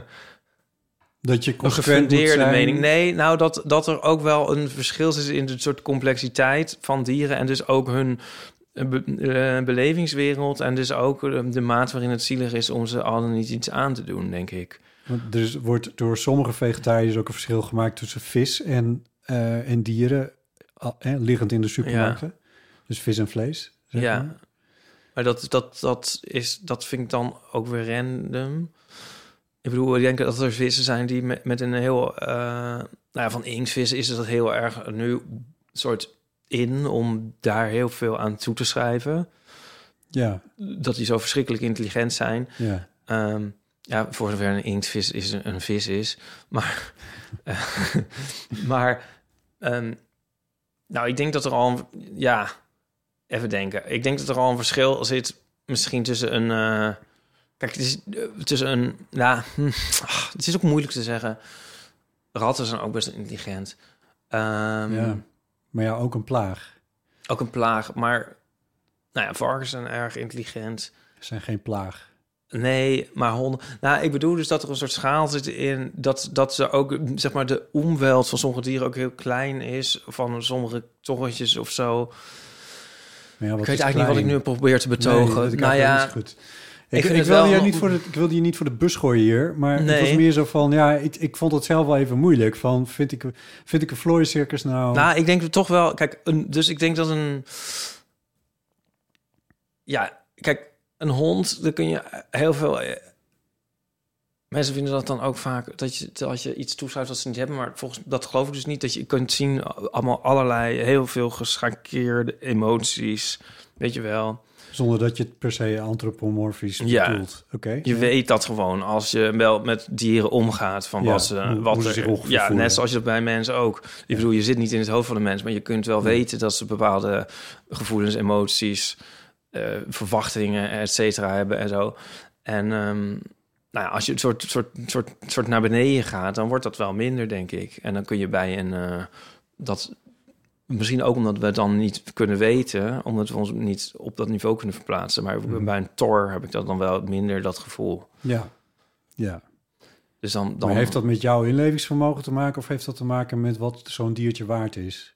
dat je een gefundeerde mening. Nee, nou, dat, dat er ook wel een verschil is in de soort complexiteit van dieren... en dus ook hun be, uh, belevingswereld... en dus ook de maat waarin het zielig is om ze allen niet iets aan te doen, denk ik. Want er is, wordt door sommige vegetariërs ook een verschil gemaakt... tussen vis en, uh, en dieren, uh, liggend in de supermarkten. Ja. Dus vis en vlees. Zeg ja, maar. maar dat, dat, dat, is, dat vind ik dan ook weer random... Ik bedoel, ik denk dat er vissen zijn die met, met een heel... Uh, nou ja, van inktvissen is het heel erg nu soort in... om daar heel veel aan toe te schrijven. Ja. Dat die zo verschrikkelijk intelligent zijn. Ja. Um, ja, voor zover een inktvis is een, een vis is. Maar... uh, maar... Um, nou, ik denk dat er al... Een, ja, even denken. Ik denk dat er al een verschil zit... misschien tussen een... Uh, Kijk, het is tussen een... Ja, hm, ach, het is ook moeilijk te zeggen. Ratten zijn ook best intelligent. Um, ja, maar ja, ook een plaag. Ook een plaag, maar... Nou ja, varkens zijn erg intelligent. Ze zijn geen plaag. Nee, maar honden... Nou, ik bedoel dus dat er een soort schaal zit in... dat, dat ze ook, zeg maar, de omweld van sommige dieren ook heel klein is. Van sommige torretjes of zo. Ja, ik weet eigenlijk klein? niet wat ik nu probeer te betogen. Nee, nou ja... Goed. Ik, ik, ik, wilde je niet voor de, ik wilde je niet voor de bus gooien hier, maar nee. Het was meer zo van... Ja, ik, ik vond het zelf wel even moeilijk. Van, vind ik, vind ik een vlooiencircus nou... Nou, ik denk toch wel... Kijk, een, dus ik denk dat een... Ja, kijk, een hond, daar kun je heel veel... Mensen vinden dat dan ook vaak... dat je, dat je iets toeschrijft dat ze niet hebben, maar volgens dat geloof ik dus niet. Dat je kunt zien allemaal allerlei, heel veel geschakeerde emoties. Weet je wel... Zonder dat je het per se antropomorfisch ja. bedoelt. Okay. Je ja. weet dat gewoon als je wel met dieren omgaat. Van ja, wat ze... Hoe, wat hoe ze zich er, ja, voelen. net zoals je dat bij mensen ook. Ik ja. bedoel, je zit niet in het hoofd van de mens... maar je kunt wel ja. weten dat ze bepaalde gevoelens, emoties... Uh, verwachtingen, et cetera, hebben en zo. En um, nou ja, als je het soort, soort, soort, soort naar beneden gaat... dan wordt dat wel minder, denk ik. En dan kun je bij een... Uh, dat... Misschien ook omdat we het dan niet kunnen weten... omdat we ons niet op dat niveau kunnen verplaatsen. Maar mm. bij een tor heb ik dat dan wel minder, dat gevoel. Ja, ja. Dus dan, dan... Maar heeft dat met jouw inlevingsvermogen te maken... of heeft dat te maken met wat zo'n diertje waard is?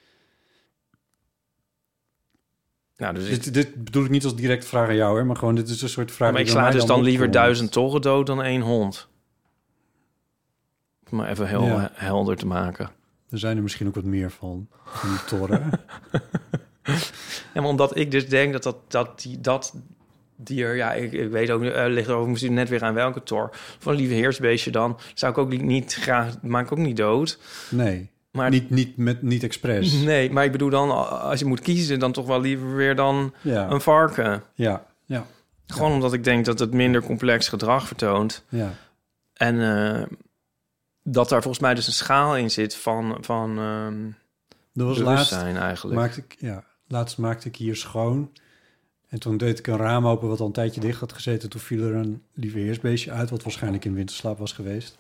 Nou, dus dit, ik... dit bedoel ik niet als directe vraag aan jou, hè, maar gewoon dit is een soort vraag... Ja, maar ik sla dus dan, dan liever duizend torren dood dan één hond. Om maar even heel ja. helder te maken. Er zijn er misschien ook wat meer van, van die torren. Ja, maar omdat ik dus denk dat dat, dat, die, dat dier... Ja, ik, ik weet ook, uh, ligt er ook misschien net weer aan welke tor. Van een lieve heersbeestje dan, zou ik ook niet graag... maak ik ook niet dood. Nee, maar niet, niet, met, niet expres. Nee, maar ik bedoel dan, als je moet kiezen... dan toch wel liever weer dan ja. een varken. Ja, ja. Gewoon ja. omdat ik denk dat het minder complex gedrag vertoont. Ja. En... Uh, dat daar volgens mij dus een schaal in zit van, van um, dat was bewustzijn laatst, eigenlijk. Maakte ik, ja, laatst maakte ik hier schoon. En toen deed ik een raam open wat al een tijdje dicht had gezeten. Toen viel er een lieveheersbeestje uit, wat waarschijnlijk in winterslaap was geweest.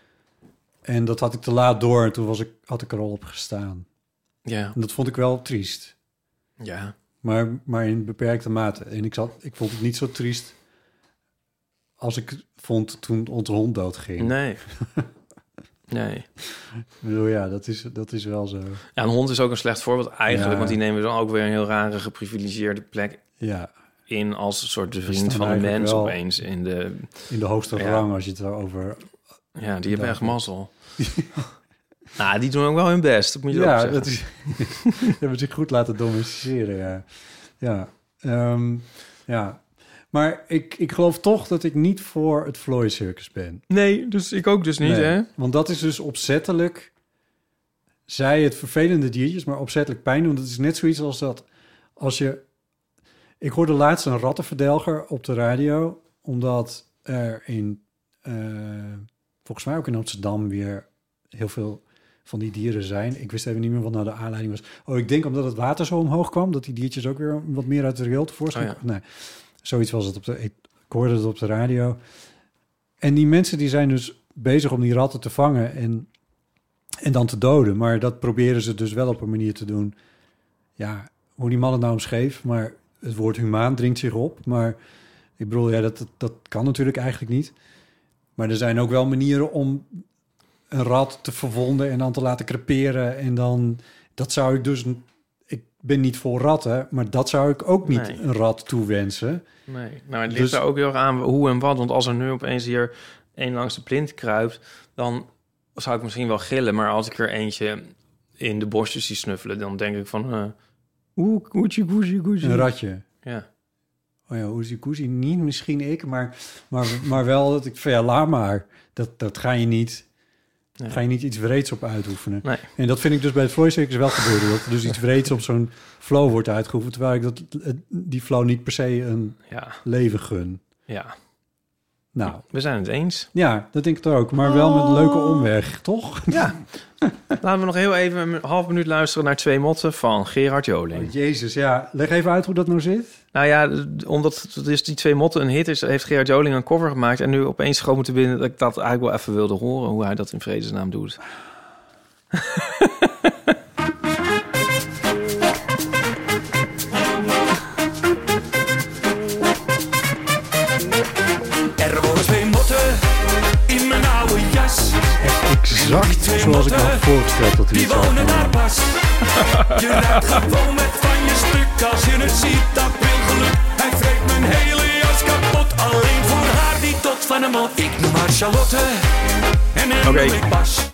En dat had ik te laat door en toen was ik, had ik er al op gestaan. Ja. En dat vond ik wel triest. Ja. Maar, maar in beperkte mate. En ik, zat, ik vond het niet zo triest als ik vond toen onze hond doodging. Nee. Nee. Ik bedoel, ja, dat is, dat is wel zo. Ja, een hond is ook een slecht voorbeeld eigenlijk, Ja. want die nemen dan ook weer een heel rare geprivilegeerde plek Ja. in als een soort de Die vriend staan van de eigenlijk mens wel opeens in de... In de hoogste Ja. rang als je het over... Ja, die hebben echt mazzel. Nou, die doen ook wel hun best, dat moet je ook Ja, zeggen. dat is, die hebben zich goed laten domesticeren, ja. Ja, ehm, ja. Maar ik, ik geloof toch dat ik niet voor het Floyd Circus ben. Nee, dus ik ook dus niet, Nee, hè? Want dat is dus opzettelijk... Zij het vervelende diertjes, maar opzettelijk pijn doen. Dat is net zoiets als dat... Als je... Ik hoorde laatst een rattenverdelger op de radio... omdat er in... eh, volgens mij ook in Amsterdam weer heel veel van die dieren zijn. Ik wist even niet meer wat nou de aanleiding was. Oh, ik denk omdat het water zo omhoog kwam... dat die diertjes ook weer wat meer uit de riool tevoorschijn Oh, ja. kwamen. Nee, zoiets was het. Op de, ik hoorde het op de radio. En die mensen die zijn dus bezig om die ratten te vangen... en, en dan te doden. Maar dat proberen ze dus wel op een manier te doen... Ja, hoe die man het nou omschreef... maar het woord humaan dringt zich op. Maar ik bedoel, ja, dat, dat, dat kan natuurlijk eigenlijk niet. Maar er zijn ook wel manieren om een rat te verwonden... en dan te laten creperen. En dan, dat zou ik dus... Ik ben niet voor ratten, maar dat zou ik ook niet Nee. een rat toewensen. Nee, nou, het ligt Dus- er ook heel erg aan hoe en wat. Want als er nu opeens hier één langs de plint kruipt... dan zou ik misschien wel gillen. Maar als ik er eentje in de bosjes zie snuffelen... dan denk ik van... Uh, Oeh, koetsie, koetsie, koetsie. Een ratje. Ja. Oh ja, oezie koezie, niet misschien ik, maar, maar, maar wel dat ik van ja, laat maar. Dat, dat ga je niet... Nee. Ga je niet iets wreeds op uitoefenen. Nee. En dat vind ik dus bij het Floyd Circus wel gebeuren. Dat er dus iets wreeds op zo'n flow wordt uitgeoefend... terwijl ik dat, die flow niet per se een Ja. leven gun. Ja. Nou, We zijn het eens. ja, dat denk ik ook. Maar wel met een leuke omweg, toch? Ja. Laten we nog heel even een half minuut luisteren naar Twee Motten van Gerard Joling. Oh, Jezus, ja. Leg even uit hoe dat nou zit. Nou ja, omdat het is die Twee Motten een hit is, heeft Gerard Joling een cover gemaakt. En nu opeens schoot me te binnen dat ik dat eigenlijk wel even wilde horen, hoe hij dat in vredesnaam doet. Er wonen twee motten in mijn oude jas. Exact zoals ik had voorgesteld dat hij Die het zou wonen daar doen. pas. Je raakt gewoon met van je stuk als je het ziet, dat wil geluk. Hij vreet mijn hele jas kapot, alleen voor haar die tot van hem op. Ik noem haar Charlotte en hem Oké. noem ik Bas.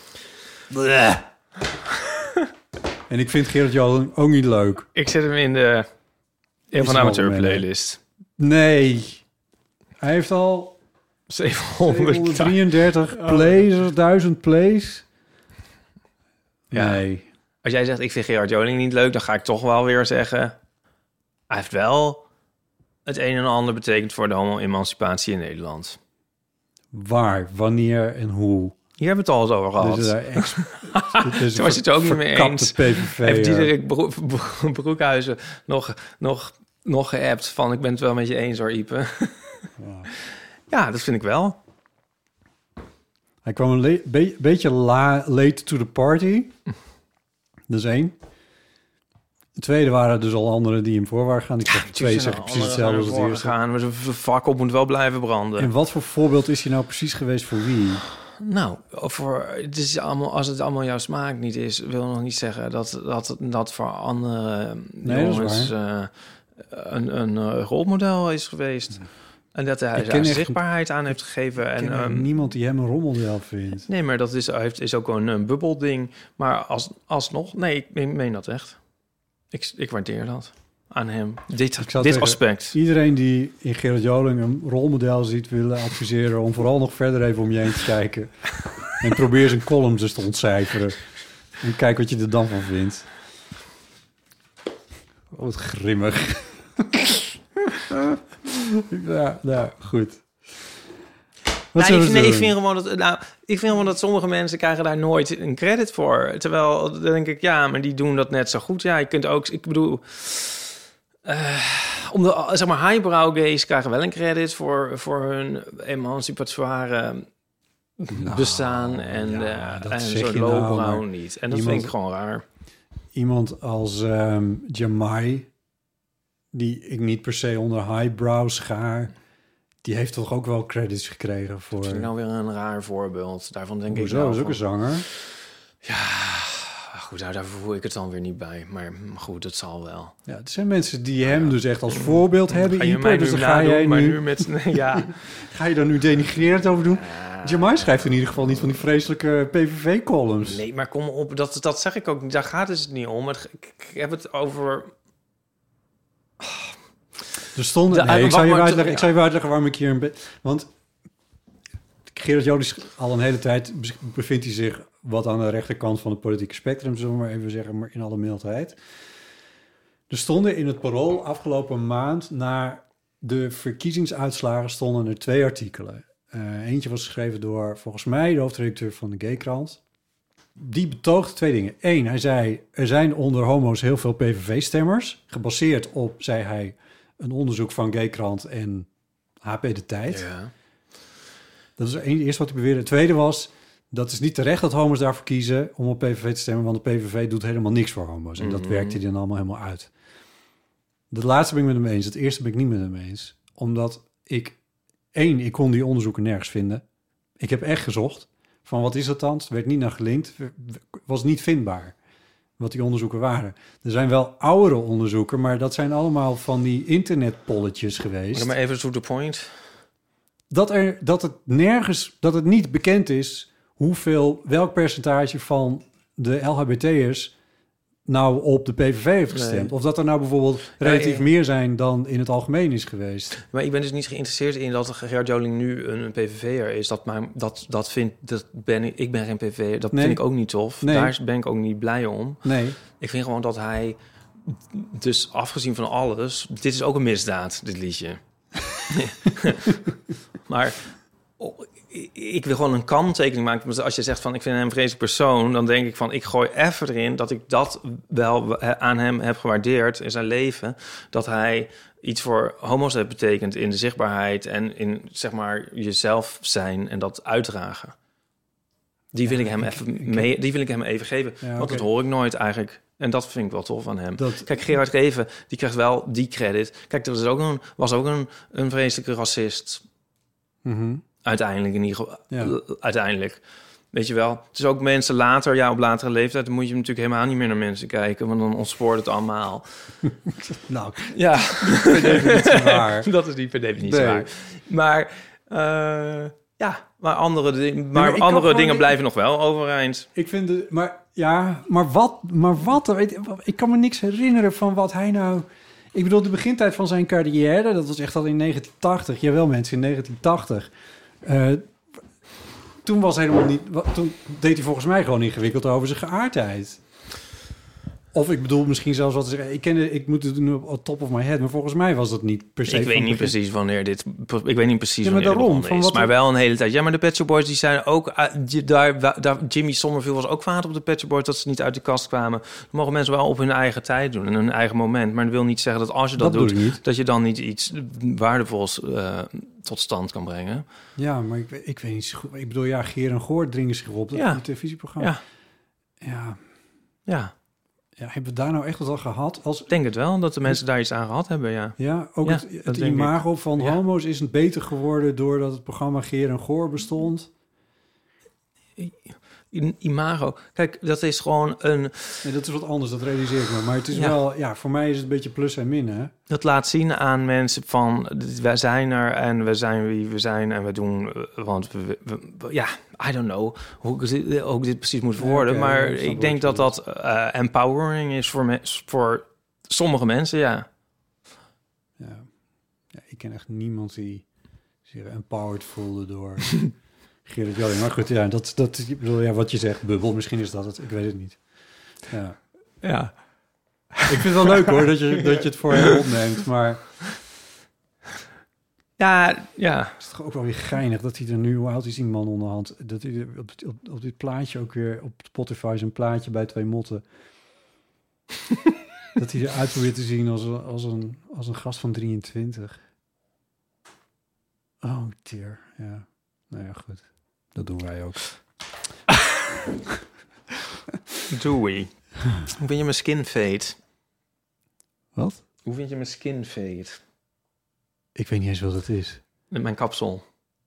En ik vind Gerard Joling ook niet leuk. Ik zet hem in de een van de amateur playlist. Nee. Hij heeft al zevenhonderd zevenhonderddrieëndertig plays, duizend plays. Ja. Nee. Als jij zegt, ik vind Gerard Joling niet leuk, dan ga ik toch wel weer zeggen... hij heeft wel het een en ander betekend voor de homo-emancipatie in Nederland. Waar, wanneer en hoe? Hier hebben we het al eens over gehad. Dit is daar ex- dit is Zo was je het ook niet mee verkapte eens. P V V, Heeft ja. Diederik Bro- Bro- Broekhuizen nog, nog, nog geappt van... ik ben het wel met je eens hoor, Ipe. Ja, dat vind ik wel. Hij kwam een le- be- beetje la- late to the party. Dat is één. De tweede waren dus al anderen die hem voor waren gaan. Ik zeg twee zeggen precies hetzelfde als het eerste. Gaan. De vak op moet wel blijven branden. En wat voor voorbeeld is hij nou precies geweest voor wie? Nou, voor, het is allemaal, als het allemaal jouw smaak niet is... wil nog niet zeggen dat dat, dat voor andere Nee, dat is jongens uh, een, een uh, rolmodel is geweest. En dat hij Ik ken zijn echt- zichtbaarheid aan heeft gegeven. Ik En, ken um, niemand die hem een rommeldeel vindt. nee, maar dat is, heeft, is ook een, een bubbelding. Maar als, alsnog, nee, ik meen, meen dat echt. Ik, ik waardeer dat aan hem. Dit, Ik zou dit zeggen, aspect. Iedereen die in Gerard Joling een rolmodel ziet, willen adviseren om vooral nog verder even om je heen te kijken. En probeer zijn columns eens te ontcijferen. En kijk wat je er dan van vindt. Oh, wat grimmig. ja, nou, goed. Wat Nou, zullen ik, we nee, ik doen? vind gewoon dat, nou, ik vind gewoon dat sommige mensen krijgen daar nooit een credit voor. Terwijl dan denk ik, ja, maar die doen dat net zo goed. Ja, je kunt ook, ik bedoel, uh, om de, zeg maar, highbrow gays krijgen wel een credit voor, voor hun emancipatoire nou, bestaan en, ja, uh, dat en zeg zo'n je nou, lowbrow maar niet. En dat iemand, vind ik gewoon raar. Iemand als um, Jamai, die ik niet per se onder highbrow schaar, die heeft toch ook wel credits gekregen voor... Dat vind ik nou weer een raar voorbeeld. Daarvan denk Hoezo? ik wel is ook een zanger. Ja, goed, nou, daar voel ik het dan weer niet bij. Maar goed, dat zal wel. Ja, het zijn mensen die hem ja. dus echt als voorbeeld hebben. Ga je mij dus nu dan ga jij maar nu... nu met... Ja. Ga je daar nu denigrerend over doen? Ja. Jamai schrijft in ieder geval niet van die vreselijke P V V-columns. Nee, maar kom op, dat, dat zeg ik ook niet. Daar gaat het niet om. Het, ik, ik heb het over... Er stonden... De, nee, ik, zal je uitleggen, ja. ik zal je uitleggen waarom ik hier een beetje... Want Gerard Joling al een hele tijd bevindt hij zich wat aan de rechterkant van het politieke spectrum, zullen we maar even zeggen, maar in alle mildheid. Er stonden in het Parool afgelopen maand na de verkiezingsuitslagen stonden er twee artikelen. Uh, eentje was geschreven door, volgens mij, de hoofdredacteur van de Gaykrant. Die betoogde twee dingen. Eén, hij zei, er zijn onder homo's heel veel P V V-stemmers. Gebaseerd op, zei hij, een onderzoek van Gaykrant en H P De Tijd. Ja. Dat is het eerste wat hij beweerde. Het tweede was, dat is niet terecht dat homo's daarvoor kiezen om op P V V te stemmen, want de P V V doet helemaal niks voor homo's. En mm-hmm. dat werkt hij dan allemaal helemaal uit. De laatste ben ik met hem eens. Het eerste ben ik niet met hem eens. Omdat ik, één, ik kon die onderzoeken nergens vinden. Ik heb echt gezocht van wat is dat dan? Het werd niet naar gelinkt. Was niet vindbaar wat die onderzoeken waren. Er zijn wel oudere onderzoeken, maar dat zijn allemaal van die internetpolletjes geweest. Maar even to the point. Dat, er, dat het nergens, dat het niet bekend is hoeveel, welk percentage van de L H B T'ers nou op de P V V heeft gestemd. Nee. Of dat er nou bijvoorbeeld relatief ja, meer zijn dan in het algemeen is geweest. Maar ik ben dus niet geïnteresseerd in dat Gerard Joling nu een, een P V V'er is. Dat, maar, dat, dat vind, dat ben ik, ik ben geen P V V'er. Dat nee. vind ik ook niet tof. Nee. Daar ben ik ook niet blij om. Nee. Ik vind gewoon dat hij, dus afgezien van alles, dit is ook een misdaad, dit liedje. Maar oh, ik wil gewoon een kanttekening maken. Als je zegt van ik vind hem een vreselijk persoon, dan denk ik van ik gooi even erin dat ik dat wel aan hem heb gewaardeerd in zijn leven, dat hij iets voor homo's heeft betekend in de zichtbaarheid en in zeg maar jezelf zijn en dat uitdragen. Die wil ja, ik hem ik, even ik, mee, die wil ik hem even geven, ja, want okay. dat hoor ik nooit eigenlijk. En dat vind ik wel tof aan hem. Dat... Kijk, Gerard Reven, die krijgt wel die credit. Kijk, er was ook een, was ook een, een vreselijke racist. Mm-hmm. Uiteindelijk in ieder geval. Ja. Uiteindelijk. Weet je wel. Het is ook mensen later, ja, op latere leeftijd, dan moet je natuurlijk helemaal niet meer naar mensen kijken, want dan ontspoort het allemaal. Nou, ja. Per definitie waar. Dat is niet per definitie nee. waar. Maar, uh, ja, maar andere, di- maar ja, andere dingen blijven ik, nog wel overeind. Ik vind de, maar ja, maar wat, maar wat, ik kan me niks herinneren van wat hij nou... Ik bedoel, de begintijd van zijn carrière, dat was echt al in negentien tachtig. Jawel, mensen, in negentien tachtig. Uh, toen was helemaal niet... Toen deed hij volgens mij gewoon ingewikkeld over zijn geaardheid. Of ik bedoel misschien zelfs wat te zeggen. Ik, ken, ik moet het nu op top of my head, maar volgens mij was dat niet per se. Ik weet niet begin. precies wanneer dit. Ik weet niet precies ja, maar wanneer daarom, dit is, wat maar wel een hele tijd. Ja, maar de Pet Shop Boys die zijn ook uh, daar, daar. Jimmy Somerville was ook vader op de Pet Shop Boys dat ze niet uit de kast kwamen. Dat mogen mensen wel op hun eigen tijd doen en hun eigen moment. Maar dat wil niet zeggen dat als je dat, dat doet, dat je dan niet iets waardevols uh, tot stand kan brengen. Ja, maar ik, ik weet niet zo goed. Ik bedoel, ja, Geer en Goor dringen zich op dat ja. televisieprogramma. Ja, ja, ja. Ja, hebben we daar nou echt wat al gehad? Als... Ik denk het wel, dat de mensen daar iets aan gehad hebben, ja. Ja, ook ja, het, het imago ik. van ja. homo's is het beter geworden doordat het programma Geer en Goor bestond. Imago, kijk, dat is gewoon een... Nee, dat is wat anders, dat realiseer ik me. Maar het is ja. wel, ja, voor mij is het een beetje plus en min, hè? Dat laat zien aan mensen van, wij zijn er en we zijn wie we zijn en we doen, want we, we, we, ja, I don't know hoe ik, hoe ik dit precies moet verwoorden, ja, okay, maar ja, ik denk dat dat uh, empowering is voor, me, voor sommige mensen, ja. ja. Ja, ik ken echt niemand die zich empowered voelde door... Gerard Joling, maar goed, ja, dat, dat, ik bedoel, ja, wat je zegt, bubbel, misschien is dat het, ik weet het niet. Ja. Ja. Ik vind het wel leuk hoor, dat je, dat je het voor hem opneemt, maar... Ja, ja. Het is toch ook wel weer geinig dat hij er nu, hoe oud is die man onderhand, dat hij op, op, op dit plaatje ook weer, op Spotify zijn plaatje bij Twee Motten. Dat hij eruit probeert te zien als een, als een, als een gast van drieëntwintig. Oh, dear. Ja. Nou ja, goed. Dat doen wij ook. Doei. Hoe vind je mijn skin fade? Wat? Hoe vind je mijn skin fade? Ik weet niet eens wat het is. Met mijn kapsel.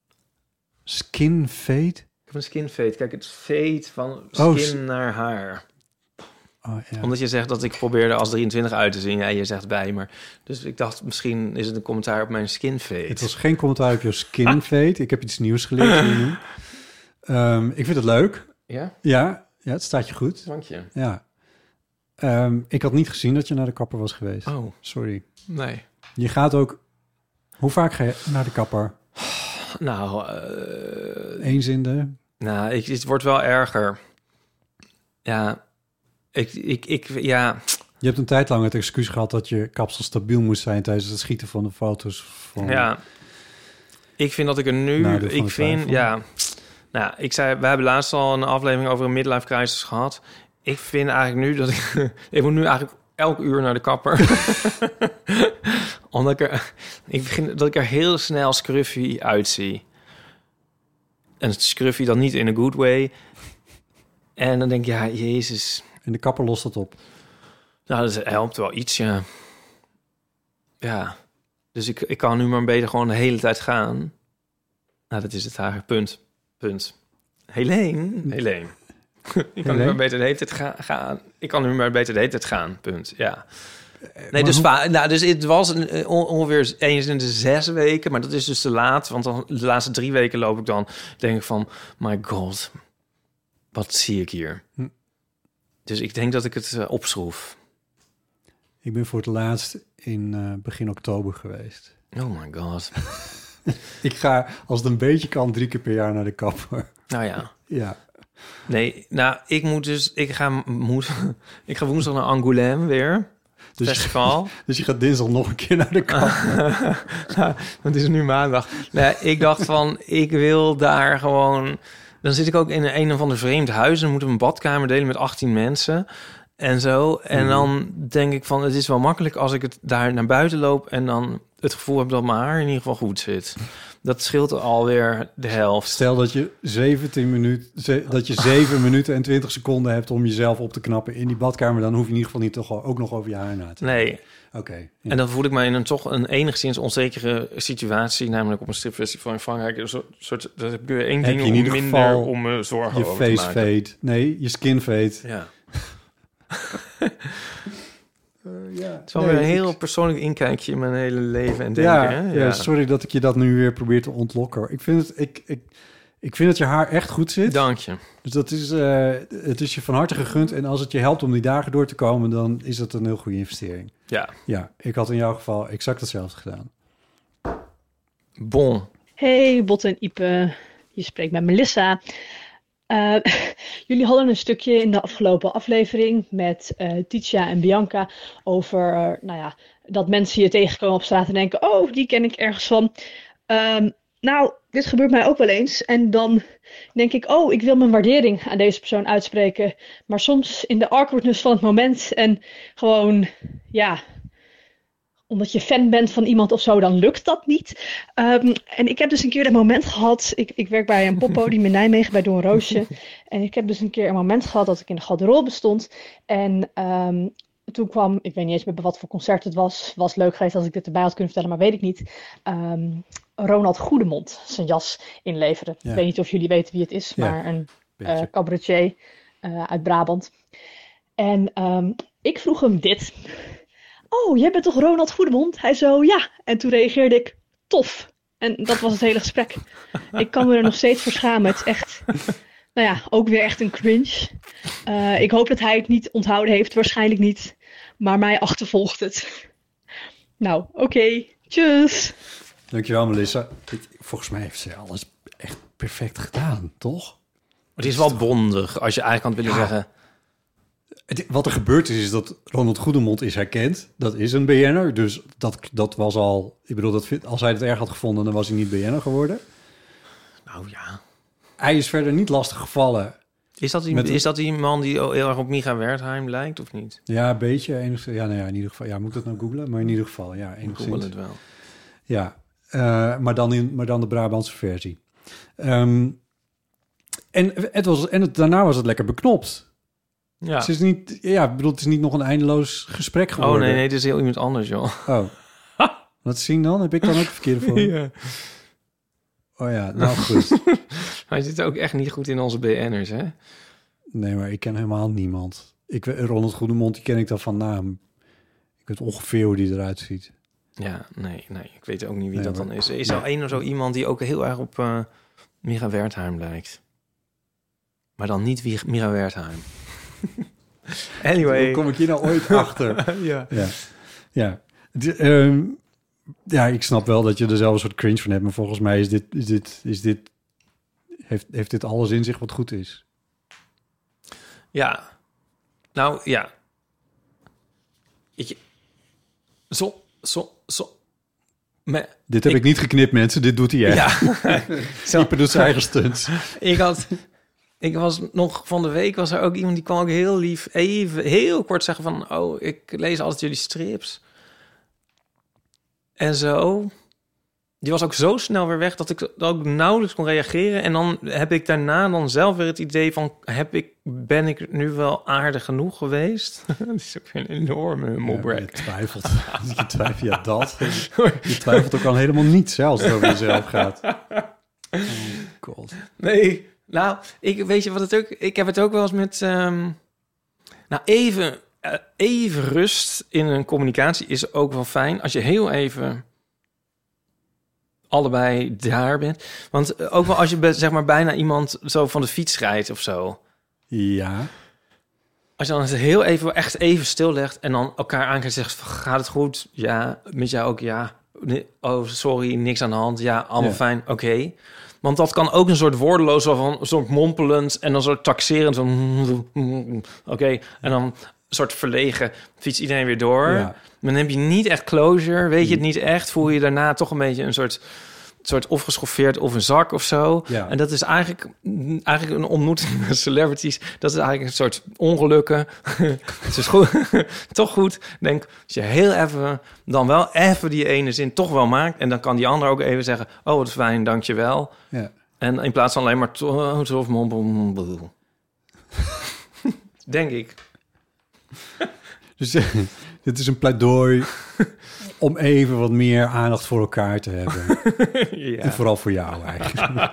Skin fade? Ik heb een skin fade. Kijk, het fade van Oh, skin s- naar haar. Oh, ja. Omdat je zegt dat ik probeerde als drieëntwintig uit te zien. Ja, je zegt bij, maar... Dus ik dacht, misschien is het een commentaar op mijn skin fade. Het was geen commentaar op jouw skin fade. Ik heb iets nieuws geleerd hier nu. Um, ik vind het leuk. Ja? Ja, ja, het staat je goed. Dank je. Ja. Um, ik had niet gezien dat je naar de kapper was geweest. Oh. Sorry. Nee. Je gaat ook... Hoe vaak ga je naar de kapper? Nou... Uh, Eens in de... Nou, ik, het wordt wel erger. Ja... Ik, ik, ik, ja... Je hebt een tijd lang het excuus gehad dat je kapsel stabiel moest zijn tijdens het schieten van de foto's. Van... Ja, ik vind dat ik er nu... Nou, de- van ik de vind, twijfel. ja... Nou, ik zei, we hebben laatst al een aflevering over een midlife crisis gehad. Ik vind eigenlijk nu dat ik... ik moet nu eigenlijk elk uur naar de kapper. Omdat ik er... Ik vind dat ik er heel snel scruffy uitzie. En scruffy dan niet in a good way. En dan denk je, ja, jezus... En de kapper lost dat op. Nou, dat helpt wel iets, ja. Ja. Dus ik, ik kan nu maar beter gewoon de hele tijd gaan. Nou, dat is het eigenlijk. Punt. Punt. Helene. Helene. ik kan nu maar beter de hele tijd ga, gaan. Ik kan nu maar beter de hele tijd gaan. Punt. Ja. Nee, dus, hoe... nou, dus het was een, ongeveer eens in de zes weken. Maar dat is dus te laat. Want dan, de laatste drie weken loop ik dan... denk ik van, my god. Wat zie ik hier? Hm. Dus ik denk dat ik het uh, opschroef. Ik ben voor het laatst in uh, begin oktober geweest. Oh my god. Ik ga, als het een beetje kan, drie keer per jaar naar de kapper. Nou ja. Ja. Nee, nou, ik moet dus... Ik ga, moet, ik ga woensdag naar Angoulême weer. Dus festival. Je, dus je gaat dinsdag nog een keer naar de kapper. Nou, het is nu maandag. Nee, ik dacht van, ik wil daar gewoon... Dan zit ik ook in een of ander vreemd huis... en dan moeten we een badkamer delen met achttien mensen... en zo. En dan denk ik van, het is wel makkelijk... als ik het daar naar buiten loop... en dan het gevoel heb dat mijn haar in ieder geval goed zit. Dat scheelt alweer de helft. Stel dat je zeventien minuten... Ze, dat je zeven minuten en twintig seconden hebt... om jezelf op te knappen in die badkamer... dan hoef je in ieder geval niet toch ook nog over je haar na te denken. Nee. Oké. Okay, ja. En dan voel ik me in een toch een enigszins onzekere situatie... namelijk op een stripfestival in Frankrijk. Een soort, soort, dat heb ik weer één ding om minder om me zorgen je over face te maken. fade. Nee, je skin fade. Ja. Uh, ja. Het is wel nee, weer een heel ik... persoonlijk inkijkje in mijn hele leven en denken. Ja, hè? Ja. ja, sorry dat ik je dat nu weer probeer te ontlokken. Ik vind het, ik, ik, ik vind dat je haar echt goed zit. Dank je. Dus dat is, uh, het is je van harte gegund. En als het je helpt om die dagen door te komen, dan is dat een heel goede investering. Ja. Ja, ik had in jouw geval exact hetzelfde gedaan. Bon. Hey, Botte en Ipe. Je spreekt met Melissa. Uh, jullie hadden een stukje in de afgelopen aflevering met uh, Titia en Bianca over uh, nou ja, dat mensen je tegenkomen op straat en denken, oh, die ken ik ergens van. Um, nou, dit gebeurt mij ook wel eens. En dan denk ik, oh, ik wil mijn waardering aan deze persoon uitspreken. Maar soms in de awkwardness van het moment en gewoon, ja... omdat je fan bent van iemand of zo, dan lukt dat niet. Um, en ik heb dus een keer een moment gehad... Ik, ik werk bij een poppodium in Nijmegen bij Doorn Roosje. En ik heb dus een keer een moment gehad dat ik in de garderobe stond. En um, toen kwam, ik weet niet eens meer bij wat voor concert het was. Was leuk geweest als ik dit erbij had kunnen vertellen, maar weet ik niet. Um, Ronald Goedemond zijn jas inleveren. Ja. Ik weet niet of jullie weten wie het is, ja, maar een uh, cabaretier uh, uit Brabant. En um, ik vroeg hem dit... Oh, jij bent toch Ronald Goedemond? Hij zo, ja. En toen reageerde ik, tof. En dat was het hele gesprek. Ik kan me er nog steeds voor schamen. Het is echt, nou ja, ook weer echt een cringe. Uh, ik hoop dat hij het niet onthouden heeft. Waarschijnlijk niet. Maar mij achtervolgt het. Nou, oké. Okay. Tjus. Dankjewel, Melissa. Volgens mij heeft ze alles echt perfect gedaan, toch? Het is wel bondig, als je eigenlijk kan willen ja. zeggen... Wat er gebeurd is, is dat Ronald Goedemond is herkend. Dat is een B N'er, dus dat, dat was al... Ik bedoel, dat, als hij het erg had gevonden, dan was hij niet B N'er geworden. Nou ja. Hij is verder niet lastig gevallen. Is dat die, Met- is dat die man die heel erg op Micha Wertheim lijkt, of niet? Ja, een beetje. Enigszins, ja, nou ja, in ieder geval. Ja, moet ik dat nou googlen? Maar in ieder geval, ja, enigszins. Google het wel. Ja, uh, maar, dan in, maar dan de Brabantse versie. Um, en, het was, en het, daarna was het lekker beknopt. Ja. Het is niet, ja, ik bedoel, het is niet nog een eindeloos gesprek geworden. Oh nee, nee, het is heel iemand anders, joh. Oh, wat zien dan? Heb ik dan ook een verkeerde voor? Ja. Oh ja, nou goed. Hij zit ook echt niet goed in onze B N'ers, hè? Nee, maar ik ken helemaal niemand. Ik, Ronald Goedemond, die ken ik dan van naam. Ik weet ongeveer hoe die eruit ziet. Ja, nee, nee, ik weet ook niet wie Nee, dat maar- dan is. Is er één of zo iemand die ook heel erg op uh, Micha Wertheim lijkt? Maar dan niet wie Micha Wertheim. Anyway. Hoe kom ik hier nou ooit achter? Ja. Ja. Ja. De, um, ja, ik snap wel dat je er zelf een soort cringe van hebt, maar volgens mij is dit, is dit, is dit, heeft, heeft dit alles in zich wat goed is. Ja. Nou, ja. Ik... Zo, zo, zo... Me, Dit heb ik, ik niet geknipt, mensen. Dit doet hij echt. Ja. Ieper doet zijn eigen stunts. Ik had... Ik was nog van de week, was er ook iemand die kwam ook heel lief even, heel kort zeggen van... Oh, ik lees altijd jullie strips. En zo. Die was ook zo snel weer weg dat ik ook nauwelijks kon reageren. En dan heb ik daarna dan zelf weer het idee van... Heb ik, ben ik nu wel aardig genoeg geweest? Dat is ook een enorme hummelbrek. Ja, je twijfelt. Je twijfelt, ja, dat. Je twijfelt ook al helemaal niet zelfs als het over jezelf gaat. Oh god. Nee, nou, ik, weet je wat het ook... Ik heb het ook wel eens met... Um, nou, even, uh, even rust in een communicatie is ook wel fijn. Als je heel even... allebei daar bent. Want ook wel als je be- zeg maar bijna iemand zo van de fiets rijdt of zo. Ja. Als je dan heel even, echt even stillegt en dan elkaar aankijkt en zegt, gaat het goed? Ja, met jou ook, ja. Nee, oh, sorry, niks aan de hand. Ja, allemaal Ja. fijn, oké. Okay. Want dat kan ook een soort woordeloos van, een soort mompelend en dan soort taxerend van, oké. Okay. En dan een soort verlegen, fietst iedereen weer door. Ja. Dan heb je niet echt closure, weet je het niet echt, voel je daarna toch een beetje een soort... soort of geschoffeerd of een zak of zo. Ja. En dat is eigenlijk, eigenlijk een ontmoeting met celebrities. Dat is eigenlijk een soort ongelukken. Het is goed, toch goed. Denk, als je heel even, dan wel even die ene zin toch wel maakt. En dan kan die ander ook even zeggen, oh, wat fijn, dankjewel. Ja. En in plaats van alleen maar to- of mompel. Denk ik. Dus dit is een pleidooi om even wat meer aandacht voor elkaar te hebben. Ja. En vooral voor jou eigenlijk.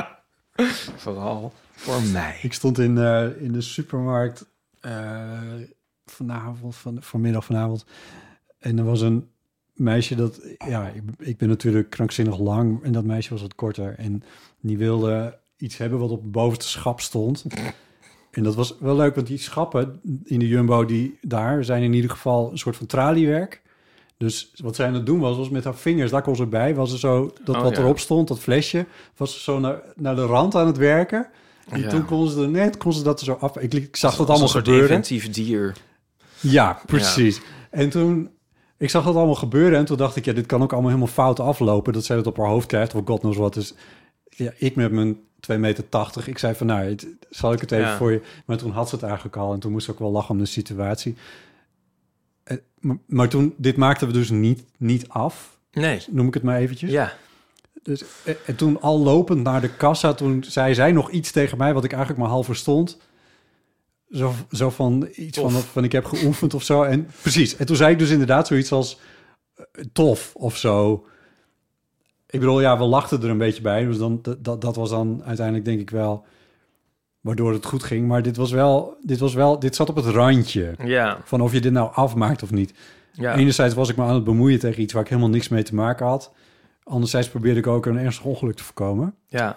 Vooral voor mij. Ik stond in, uh, in de supermarkt uh, vanavond, van, vanmiddag vanavond. En er was een meisje dat... Ja, ik, ik ben natuurlijk krankzinnig lang en dat meisje was wat korter. En die wilde iets hebben wat op het bovenste schap stond. En dat was wel leuk, want die schappen in de Jumbo die daar zijn in ieder geval een soort van traliewerk. Dus wat zij aan het doen was, was met haar vingers, daar kon ze bij, was ze zo, dat Oh, wat ja. erop stond, dat flesje, was ze zo naar, naar de rand aan het werken. En Ja. toen kon ze er net, kon ze dat er zo af. Ik, ik zag dat Als allemaal een soort gebeuren. inventief dier. Ja, precies. En toen, ik zag dat allemaal gebeuren en toen dacht ik, ja, dit kan ook allemaal helemaal fout aflopen, dat zij dat op haar hoofd krijgt, of god knows wat. Dus ja, ik met mijn twee meter tachtig, ik zei van, nou, het, zal ik het even Ja. voor je... Maar toen had ze het eigenlijk al en toen moest ze ook wel lachen om de situatie. Eh, Maar, maar toen, dit maakten we dus niet, niet af, Nee. noem ik het maar eventjes. Ja. Dus, eh, en toen al lopend naar de kassa, toen zei zij nog iets tegen mij, wat ik eigenlijk maar half verstond. Zo, zo van iets Tof. van, van ik heb geoefend of zo. En precies. En toen zei ik dus inderdaad zoiets als eh, tof of zo. Ik bedoel, ja, we lachten er een beetje bij. Dus dan, dat, dat, dat was dan uiteindelijk denk ik wel waardoor het goed ging. Maar dit was wel, dit was wel, dit zat op het randje Ja. van of je dit nou afmaakt of niet. Ja. Enerzijds was ik me aan het bemoeien tegen iets waar ik helemaal niks mee te maken had. Anderzijds probeerde ik ook een ernstig ongeluk te voorkomen. Ja.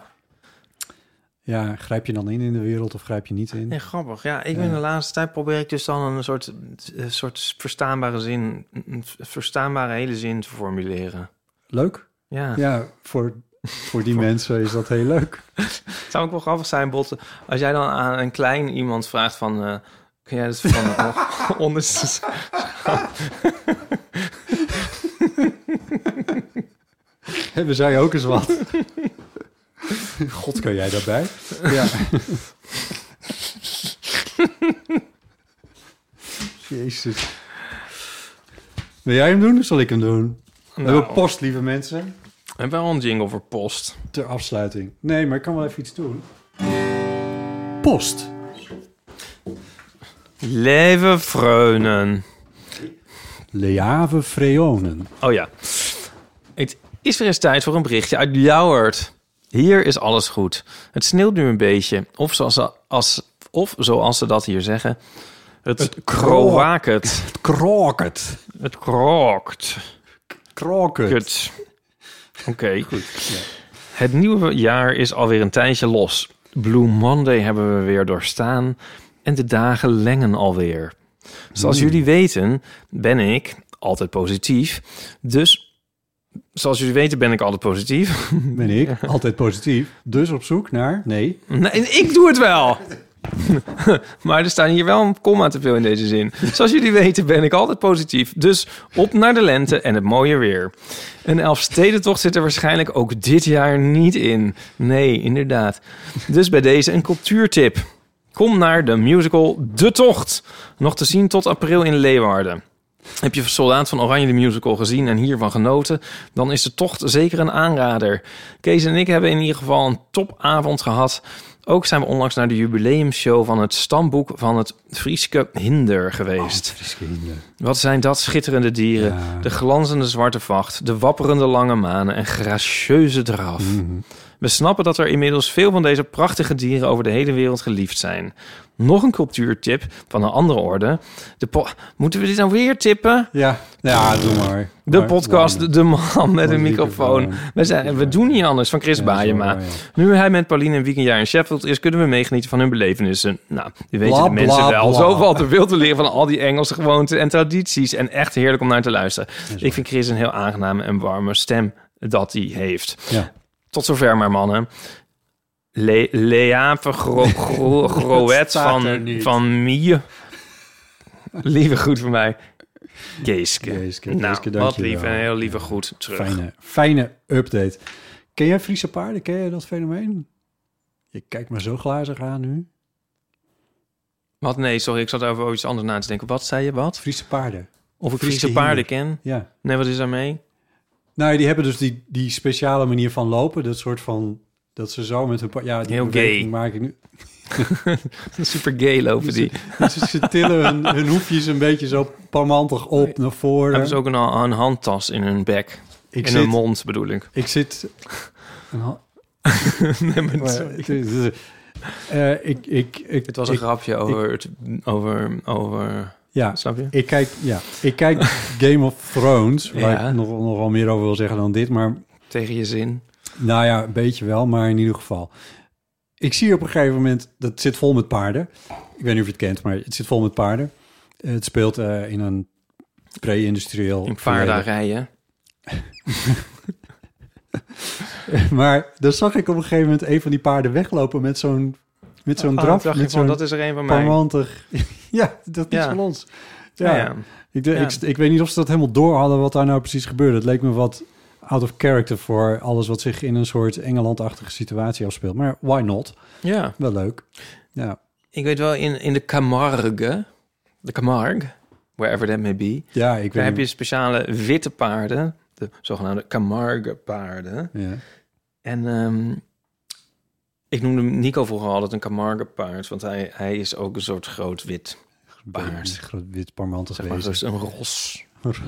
Ja, grijp je dan in in de wereld of grijp je niet in? Nee, grappig. Ja, ik Ja. ben de laatste tijd probeer ik dus dan een soort, een soort verstaanbare zin, een verstaanbare hele zin te formuleren. Leuk? Ja. Ja, voor, voor die mensen is dat heel leuk. Het zou ook wel grappig zijn, Botte, als jij dan aan een klein iemand vraagt van, uh, kun jij het van uh, onderste schaal? Hebben zij ook eens wat? God, kan jij daarbij? Ja. Jezus. Wil jij hem doen of zal ik hem doen? We Nou. hebben post, lieve mensen. En wel een jingle voor post. Ter afsluiting. Nee, maar ik kan wel even iets doen. Post. Leven Freunen. Leave Freonen. Oh ja. Het is weer eens tijd voor een berichtje uit Ljouwert. Hier is alles goed. Het sneeuwt nu een beetje. Of zoals ze, als, of zoals ze dat hier zeggen... Het, het kroaket. Het kroaket. Het krookt. Kroaket. Oké. Okay. Goed. Ja. Het nieuwe jaar is alweer een tijdje los. Blue Monday hebben we weer doorstaan... en de dagen lengen alweer. Zoals mm. jullie weten ben ik altijd positief. Dus, zoals jullie weten ben ik altijd positief. Ben ik altijd positief. Dus op zoek naar... Nee. Nee, ik doe het wel. Maar er staan hier wel een komma te veel in deze zin. Zoals jullie weten ben ik altijd positief. Dus op naar de lente en het mooie weer. Een Elfstedentocht zit er waarschijnlijk ook dit jaar niet in. Nee, inderdaad. Dus bij deze een cultuurtip. Kom naar de musical De Tocht. Nog te zien tot april in Leeuwarden. Heb je Soldaat van Oranje de musical gezien en hiervan genoten... dan is De Tocht zeker een aanrader. Kees en ik hebben in ieder geval een topavond gehad... Ook zijn we onlangs naar de jubileumshow van het stamboek van het Frieske Hinder geweest. Oh, Frieske Hinder. Wat zijn dat schitterende dieren. Ja. De glanzende zwarte vacht, de wapperende lange manen en gracieuze draf. Mm-hmm. We snappen dat er inmiddels veel van deze prachtige dieren over de hele wereld geliefd zijn. Nog een cultuurtip van een andere orde. De po- Moeten we dit nou weer tippen? Ja, ja doe maar. De maar, podcast maar, De Man met een microfoon. microfoon. We, zijn, we doen niet anders van Chris ja, Bajema. Ja. Nu hij met Pauline een weekendjaar in Sheffield is... kunnen we meegenieten van hun belevenissen. Nou, die weten bla, de mensen bla, wel. Bla. Zo valt er veel te leren van al die Engelse gewoonten en tradities. En echt heerlijk om naar te luisteren. Ik vind Chris een heel aangename en warme stem dat hij heeft. Ja. Tot zover maar, mannen. Le- Leave gro- gro- Groet van, van Mie. Lieve goed voor mij. Geeske. Geeske, nou, Geeske, wat lief en heel lieve goed terug. Fijne, fijne update. Ken jij Friese paarden? Ken jij dat fenomeen? Je kijkt me zo glazig aan nu. Wat? Nee, sorry, ik zat over iets anders na te denken. Wat zei je, wat? Friese paarden. Of ik Friese, Friese paarden ken? Ja. Nee, wat is daarmee? Nou, die hebben dus die, die speciale manier van lopen. Dat soort van... Dat ze zo met hun... Pa- ja, die heel gay. Maak ik nu... Super gay lopen die. Dus ze, ze tillen hun, hun hoefjes een beetje zo parmantig op naar voren. Hebben ze ook een, een handtas in hun bek? Ik in zit, hun mond bedoel ik. Ik zit... Een ha- nee, maar sorry. ik, uh, ik, ik, ik, Het was een ik, grapje over... Ik, het, over, over ja, snap je? Ik kijk, ja, ik kijk Game of Thrones, waar ja. ik nog, nog wel meer over wil zeggen dan dit, maar... Tegen je zin? Nou ja, een beetje wel, maar in ieder geval. Ik zie op een gegeven moment, dat zit vol met paarden. Ik weet niet of je het kent, maar het zit vol met paarden. Uh, het speelt uh, in een pre-industrieel... In paardarijen. Maar dan zag ik op een gegeven moment een van die paarden weglopen met zo'n met zo'n oh, draf. Met met zo'n, zo'n dat is er een van mij. Parmantig. Ja, dat is ja. van ons. Ja, ja. Ik, de, ja. ik, ik weet niet of ze dat helemaal door hadden wat daar nou precies gebeurde. Het leek me wat out of character voor alles wat zich in een soort Engeland-achtige situatie afspeelt. Maar why not? Ja. Wel leuk. Ja. Ik weet wel, in, in de Camargue, de Camargue, wherever that may be, ja, ik daar weet heb je speciale witte paarden, de zogenaamde Camargue paarden. Ja. En um, ik noemde Nico vroeger altijd een Camargue paard, want hij, hij is ook een soort groot wit paard. Een groot wit parmantig zeg maar, dus een ros.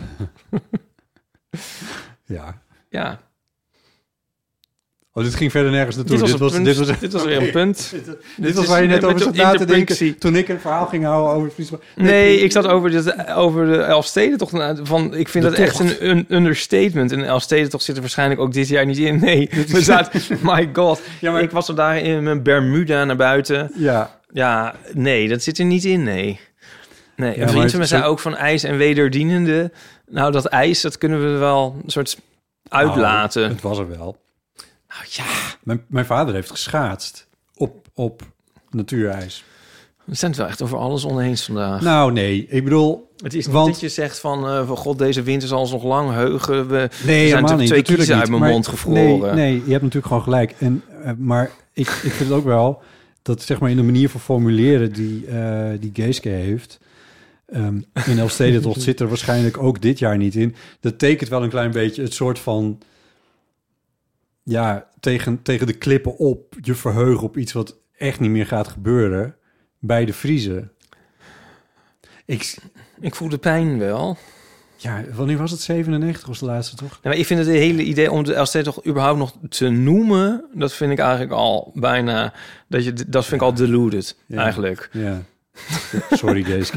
Ja. Ja. Oh, dit ging verder nergens naartoe. Dit was, dit was, punt, dit was, dit was weer een punt. dit, dit, dit was waar je net over zat na te denken toen ik een verhaal ging houden over het Friese. Nee, nee, ik zat over de, over de Elfstedentocht. Van, ik vind de dat tocht. Echt een, een understatement. En de Elfstedentocht zit er waarschijnlijk ook dit jaar niet in. Nee, we zaten, my god. Ja, maar, ik was er daar in mijn Bermuda naar buiten. Ja. Ja, nee, dat zit er niet in, nee. Nee, ja, een vriend van me zei ook van ijs en wederdienende. Nou, dat ijs, dat kunnen we wel een soort uitlaten. Nou, het was er wel. Nou ja. Mijn, mijn vader heeft geschaatst op, op natuurijs. We zijn het wel echt over alles oneens vandaag. Nou, nee. Ik bedoel... Het is niet want... dat je zegt van... Uh, van god, deze winter zal ons nog lang heugen. We, nee, we zijn niet. twee kiezen uit mijn maar, mond gevroren. Nee, nee, je hebt natuurlijk gewoon gelijk. En, uh, maar ik, ik vind het ook wel... dat zeg maar in de manier van formuleren die, uh, die Geeske heeft... Um, in Elfstedentocht zit er waarschijnlijk ook dit jaar niet in. Dat tekent wel een klein beetje het soort van... ja, tegen, tegen de klippen op je verheugen op iets wat echt niet meer gaat gebeuren bij de Friezen. Ik, ik voel de pijn wel. Ja, wanneer was het? zevenennegentig was de laatste, toch? Ja, maar ik vind het hele idee om de Elfstedentocht überhaupt nog te noemen... dat vind ik eigenlijk al bijna... dat, je, dat vind ik al deluded, ja. eigenlijk. Ja. Sorry, Geeske.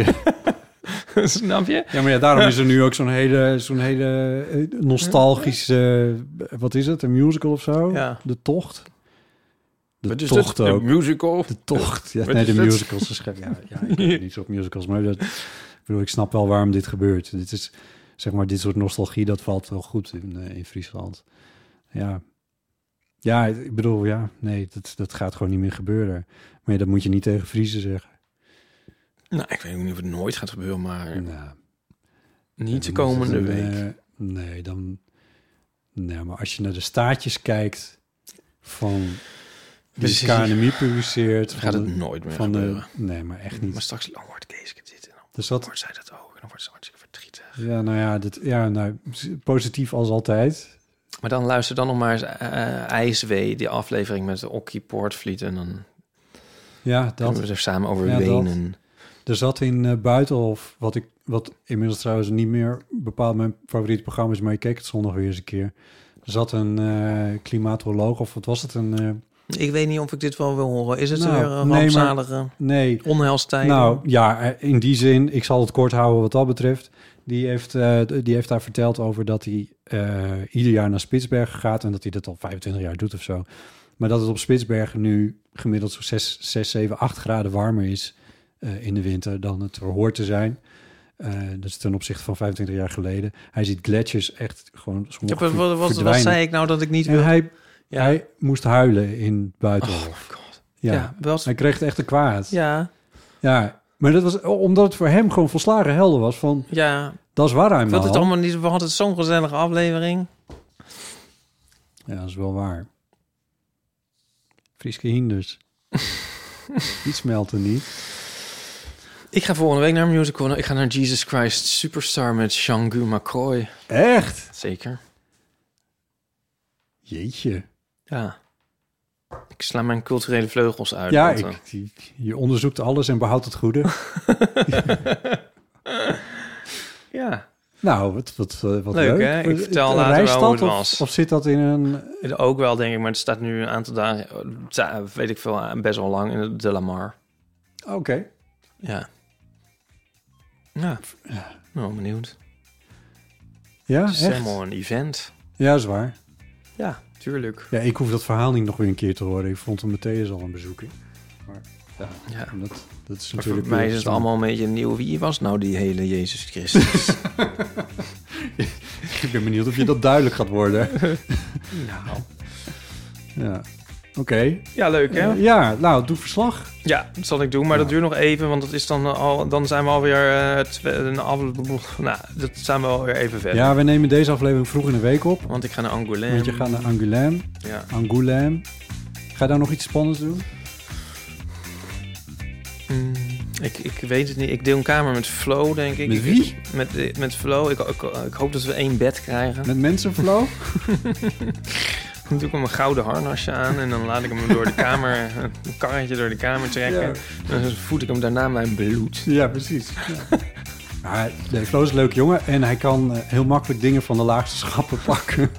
Snap je? Ja, maar ja, daarom is er nu ook zo'n hele, zo'n hele nostalgische... Uh, wat is het? Een musical of zo? Ja. De Tocht? De wat is Tocht het? ook. Een musical? De Tocht. Ja, wat nee, de het? musicals. Dus, ja, ja, ik heb niet zo op musicals, maar dat, ik bedoel, ik snap wel waarom dit gebeurt. Dit is, zeg maar, dit soort nostalgie, dat valt wel goed in, uh, in Friesland. Ja. Ja, ik bedoel, ja, nee, dat, dat gaat gewoon niet meer gebeuren. Maar ja, dat moet je niet tegen Friesen zeggen. Nou, ik weet niet of het nooit gaat gebeuren, maar... Nou, niet de komende een, week. Uh, nee, dan... Nee, maar als je naar de staatjes kijkt van... die dus K N M I publiceert... gaat van het de, nooit meer van gebeuren. De, nee, maar echt niet. Maar straks oh, wordt Geeske dit en dan dus dat, wordt zij dat ook. En dan wordt ze hartstikke verdrietig. Ja, nou ja, dit, ja nou, positief als altijd. Maar dan luister dan nog maar eens uh, IJswee, die aflevering met de Okkie Poortvliet. En dan ja, dat, kunnen we er samen over ja, wenen. Er zat in uh, Buitenhof, wat ik wat inmiddels trouwens niet meer bepaald mijn favoriete programma is, maar ik keek het zondag weer eens een keer. Er zat een uh, klimatoloog, of wat was het? Een, uh, ik weet niet of ik dit wel wil horen. Is het nou, weer een nee, rampzalige maar, nee. onheilstijden? Nou ja, in die zin, ik zal het kort houden wat dat betreft. Die heeft, uh, die heeft daar verteld over dat hij uh, ieder jaar naar Spitsbergen gaat en dat hij dat al vijfentwintig jaar doet of zo. Maar dat het op Spitsbergen nu gemiddeld zo zes, zeven, acht graden warmer is uh, in de winter dan het hoort te zijn. Uh, dat is ten opzichte van vijfentwintig jaar geleden. Hij ziet gletsjers echt gewoon ja, wat, wat, wat, wat zei ik nou dat ik niet wil? En hij, ja. hij moest huilen in Buitenhof. Oh my god. Ja, ja wel... hij kreeg het echt een kwaad. Ja. Ja, maar dat was omdat het voor hem gewoon volslagen helder was van... Ja. Dat is waar hij maar. Het allemaal niet. We hadden zo'n gezellige aflevering. Ja, dat is wel waar. Frieske hinders. Die smelten niet. Ik ga volgende week naar een musical. Ik ga naar Jesus Christ Superstar met Jean-Gu McCoy. Echt? Zeker. Jeetje. Ja. Ik sla mijn culturele vleugels uit. Ja, ik, je onderzoekt alles en behoudt het goede. Ja. Nou, wat, wat, wat leuk. leuk. Hè? Ik vertel later wel hoe het was. Of, of zit dat in een... Ook wel, denk ik. Maar het staat nu een aantal dagen... weet ik veel, best wel lang in de Lamar. Oké. Okay. Ja. Ja. Ja. Nou, benieuwd. Ja, het is echt? helemaal een event. Ja, is waar. Ja, tuurlijk. Ja, ik hoef dat verhaal niet nog weer een keer te horen. Ik vond hem meteen al een bezoeker. Maar ja, ja. Dat, dat is maar natuurlijk... voor mij is het allemaal een beetje nieuw. Wie was nou die hele Jezus Christus? Ik ben benieuwd of je dat duidelijk gaat worden. Nou. Ja. Oké. Okay. Ja, leuk hè? Uh, ja, nou, doe verslag. Ja, dat zal ik doen, maar ja. dat duurt nog even, want dat is dan al, dan zijn we alweer, uh, twee, een af, nou, dat zijn we alweer even verder. Ja, we nemen deze aflevering vroeg in de week op. Want ik ga naar Angoulême. Want je gaat naar Angoulême. Ja. Angoulême. Ga je daar nog iets spannends doen? Mm, ik, ik weet het niet. Ik deel een kamer met Flo, denk ik. Met wie? Met, met Flo. Ik, ik, ik hoop dat we één bed krijgen. Met mensen, Flo? Dan doe ik hem een gouden harnasje aan en dan laat ik hem door de kamer, een karretje door de kamer trekken. Ja. En dan voed ik hem daarna mijn bloed. Ja, precies. Ja. Ja, nee, Flo is een leuk jongen en hij kan uh, heel makkelijk dingen van de laagste schappen pakken.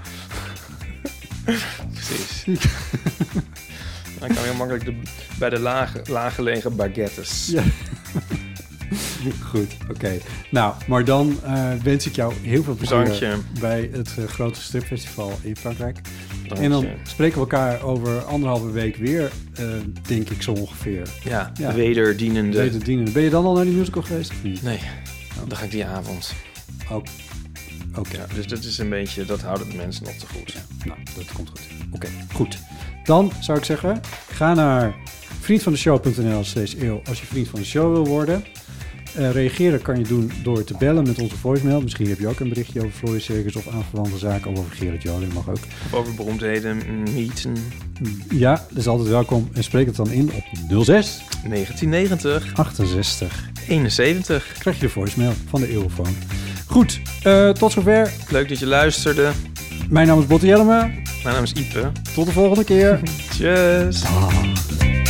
Precies. Hij kan heel makkelijk de, bij de lage, laaggelegen baguettes. Ja. Goed, oké. Okay. Nou, maar dan uh, wens ik jou heel veel plezier bij het uh, grote stripfestival in Frankrijk. Dankje. En dan spreken we elkaar over anderhalve week weer, uh, denk ik zo ongeveer. Ja, ja. wederdienende. wederdienende. Ben je dan al naar die musical geweest of niet? Nee, oh. dan ga ik die avond. Oh. Oké. Okay. Ja, dus dat is een beetje, dat houden de mensen nog te goed. Ja, nou, dat komt goed. Oké, okay, goed. Dan zou ik zeggen, ga naar vriendvandeshow punt n l slash eeuw als je vriend van de show wil worden. Uh, reageren kan je doen door te bellen met onze voicemail. Misschien heb je ook een berichtje over Florian Circus of aanverwante zaken. Of over Gerard Joling, mag ook. Of over beroemdheden, mythen. Ja, dat is altijd welkom. En spreek het dan in op nul zes negentien negentig achtenzestig eenenzeventig. Krijg je de voicemail van de Eeuwenfoon. Goed, uh, tot zover. Leuk dat je luisterde. Mijn naam is Botte Jellema. Mijn naam is Ipe. Tot de volgende keer. Tjus. Ah.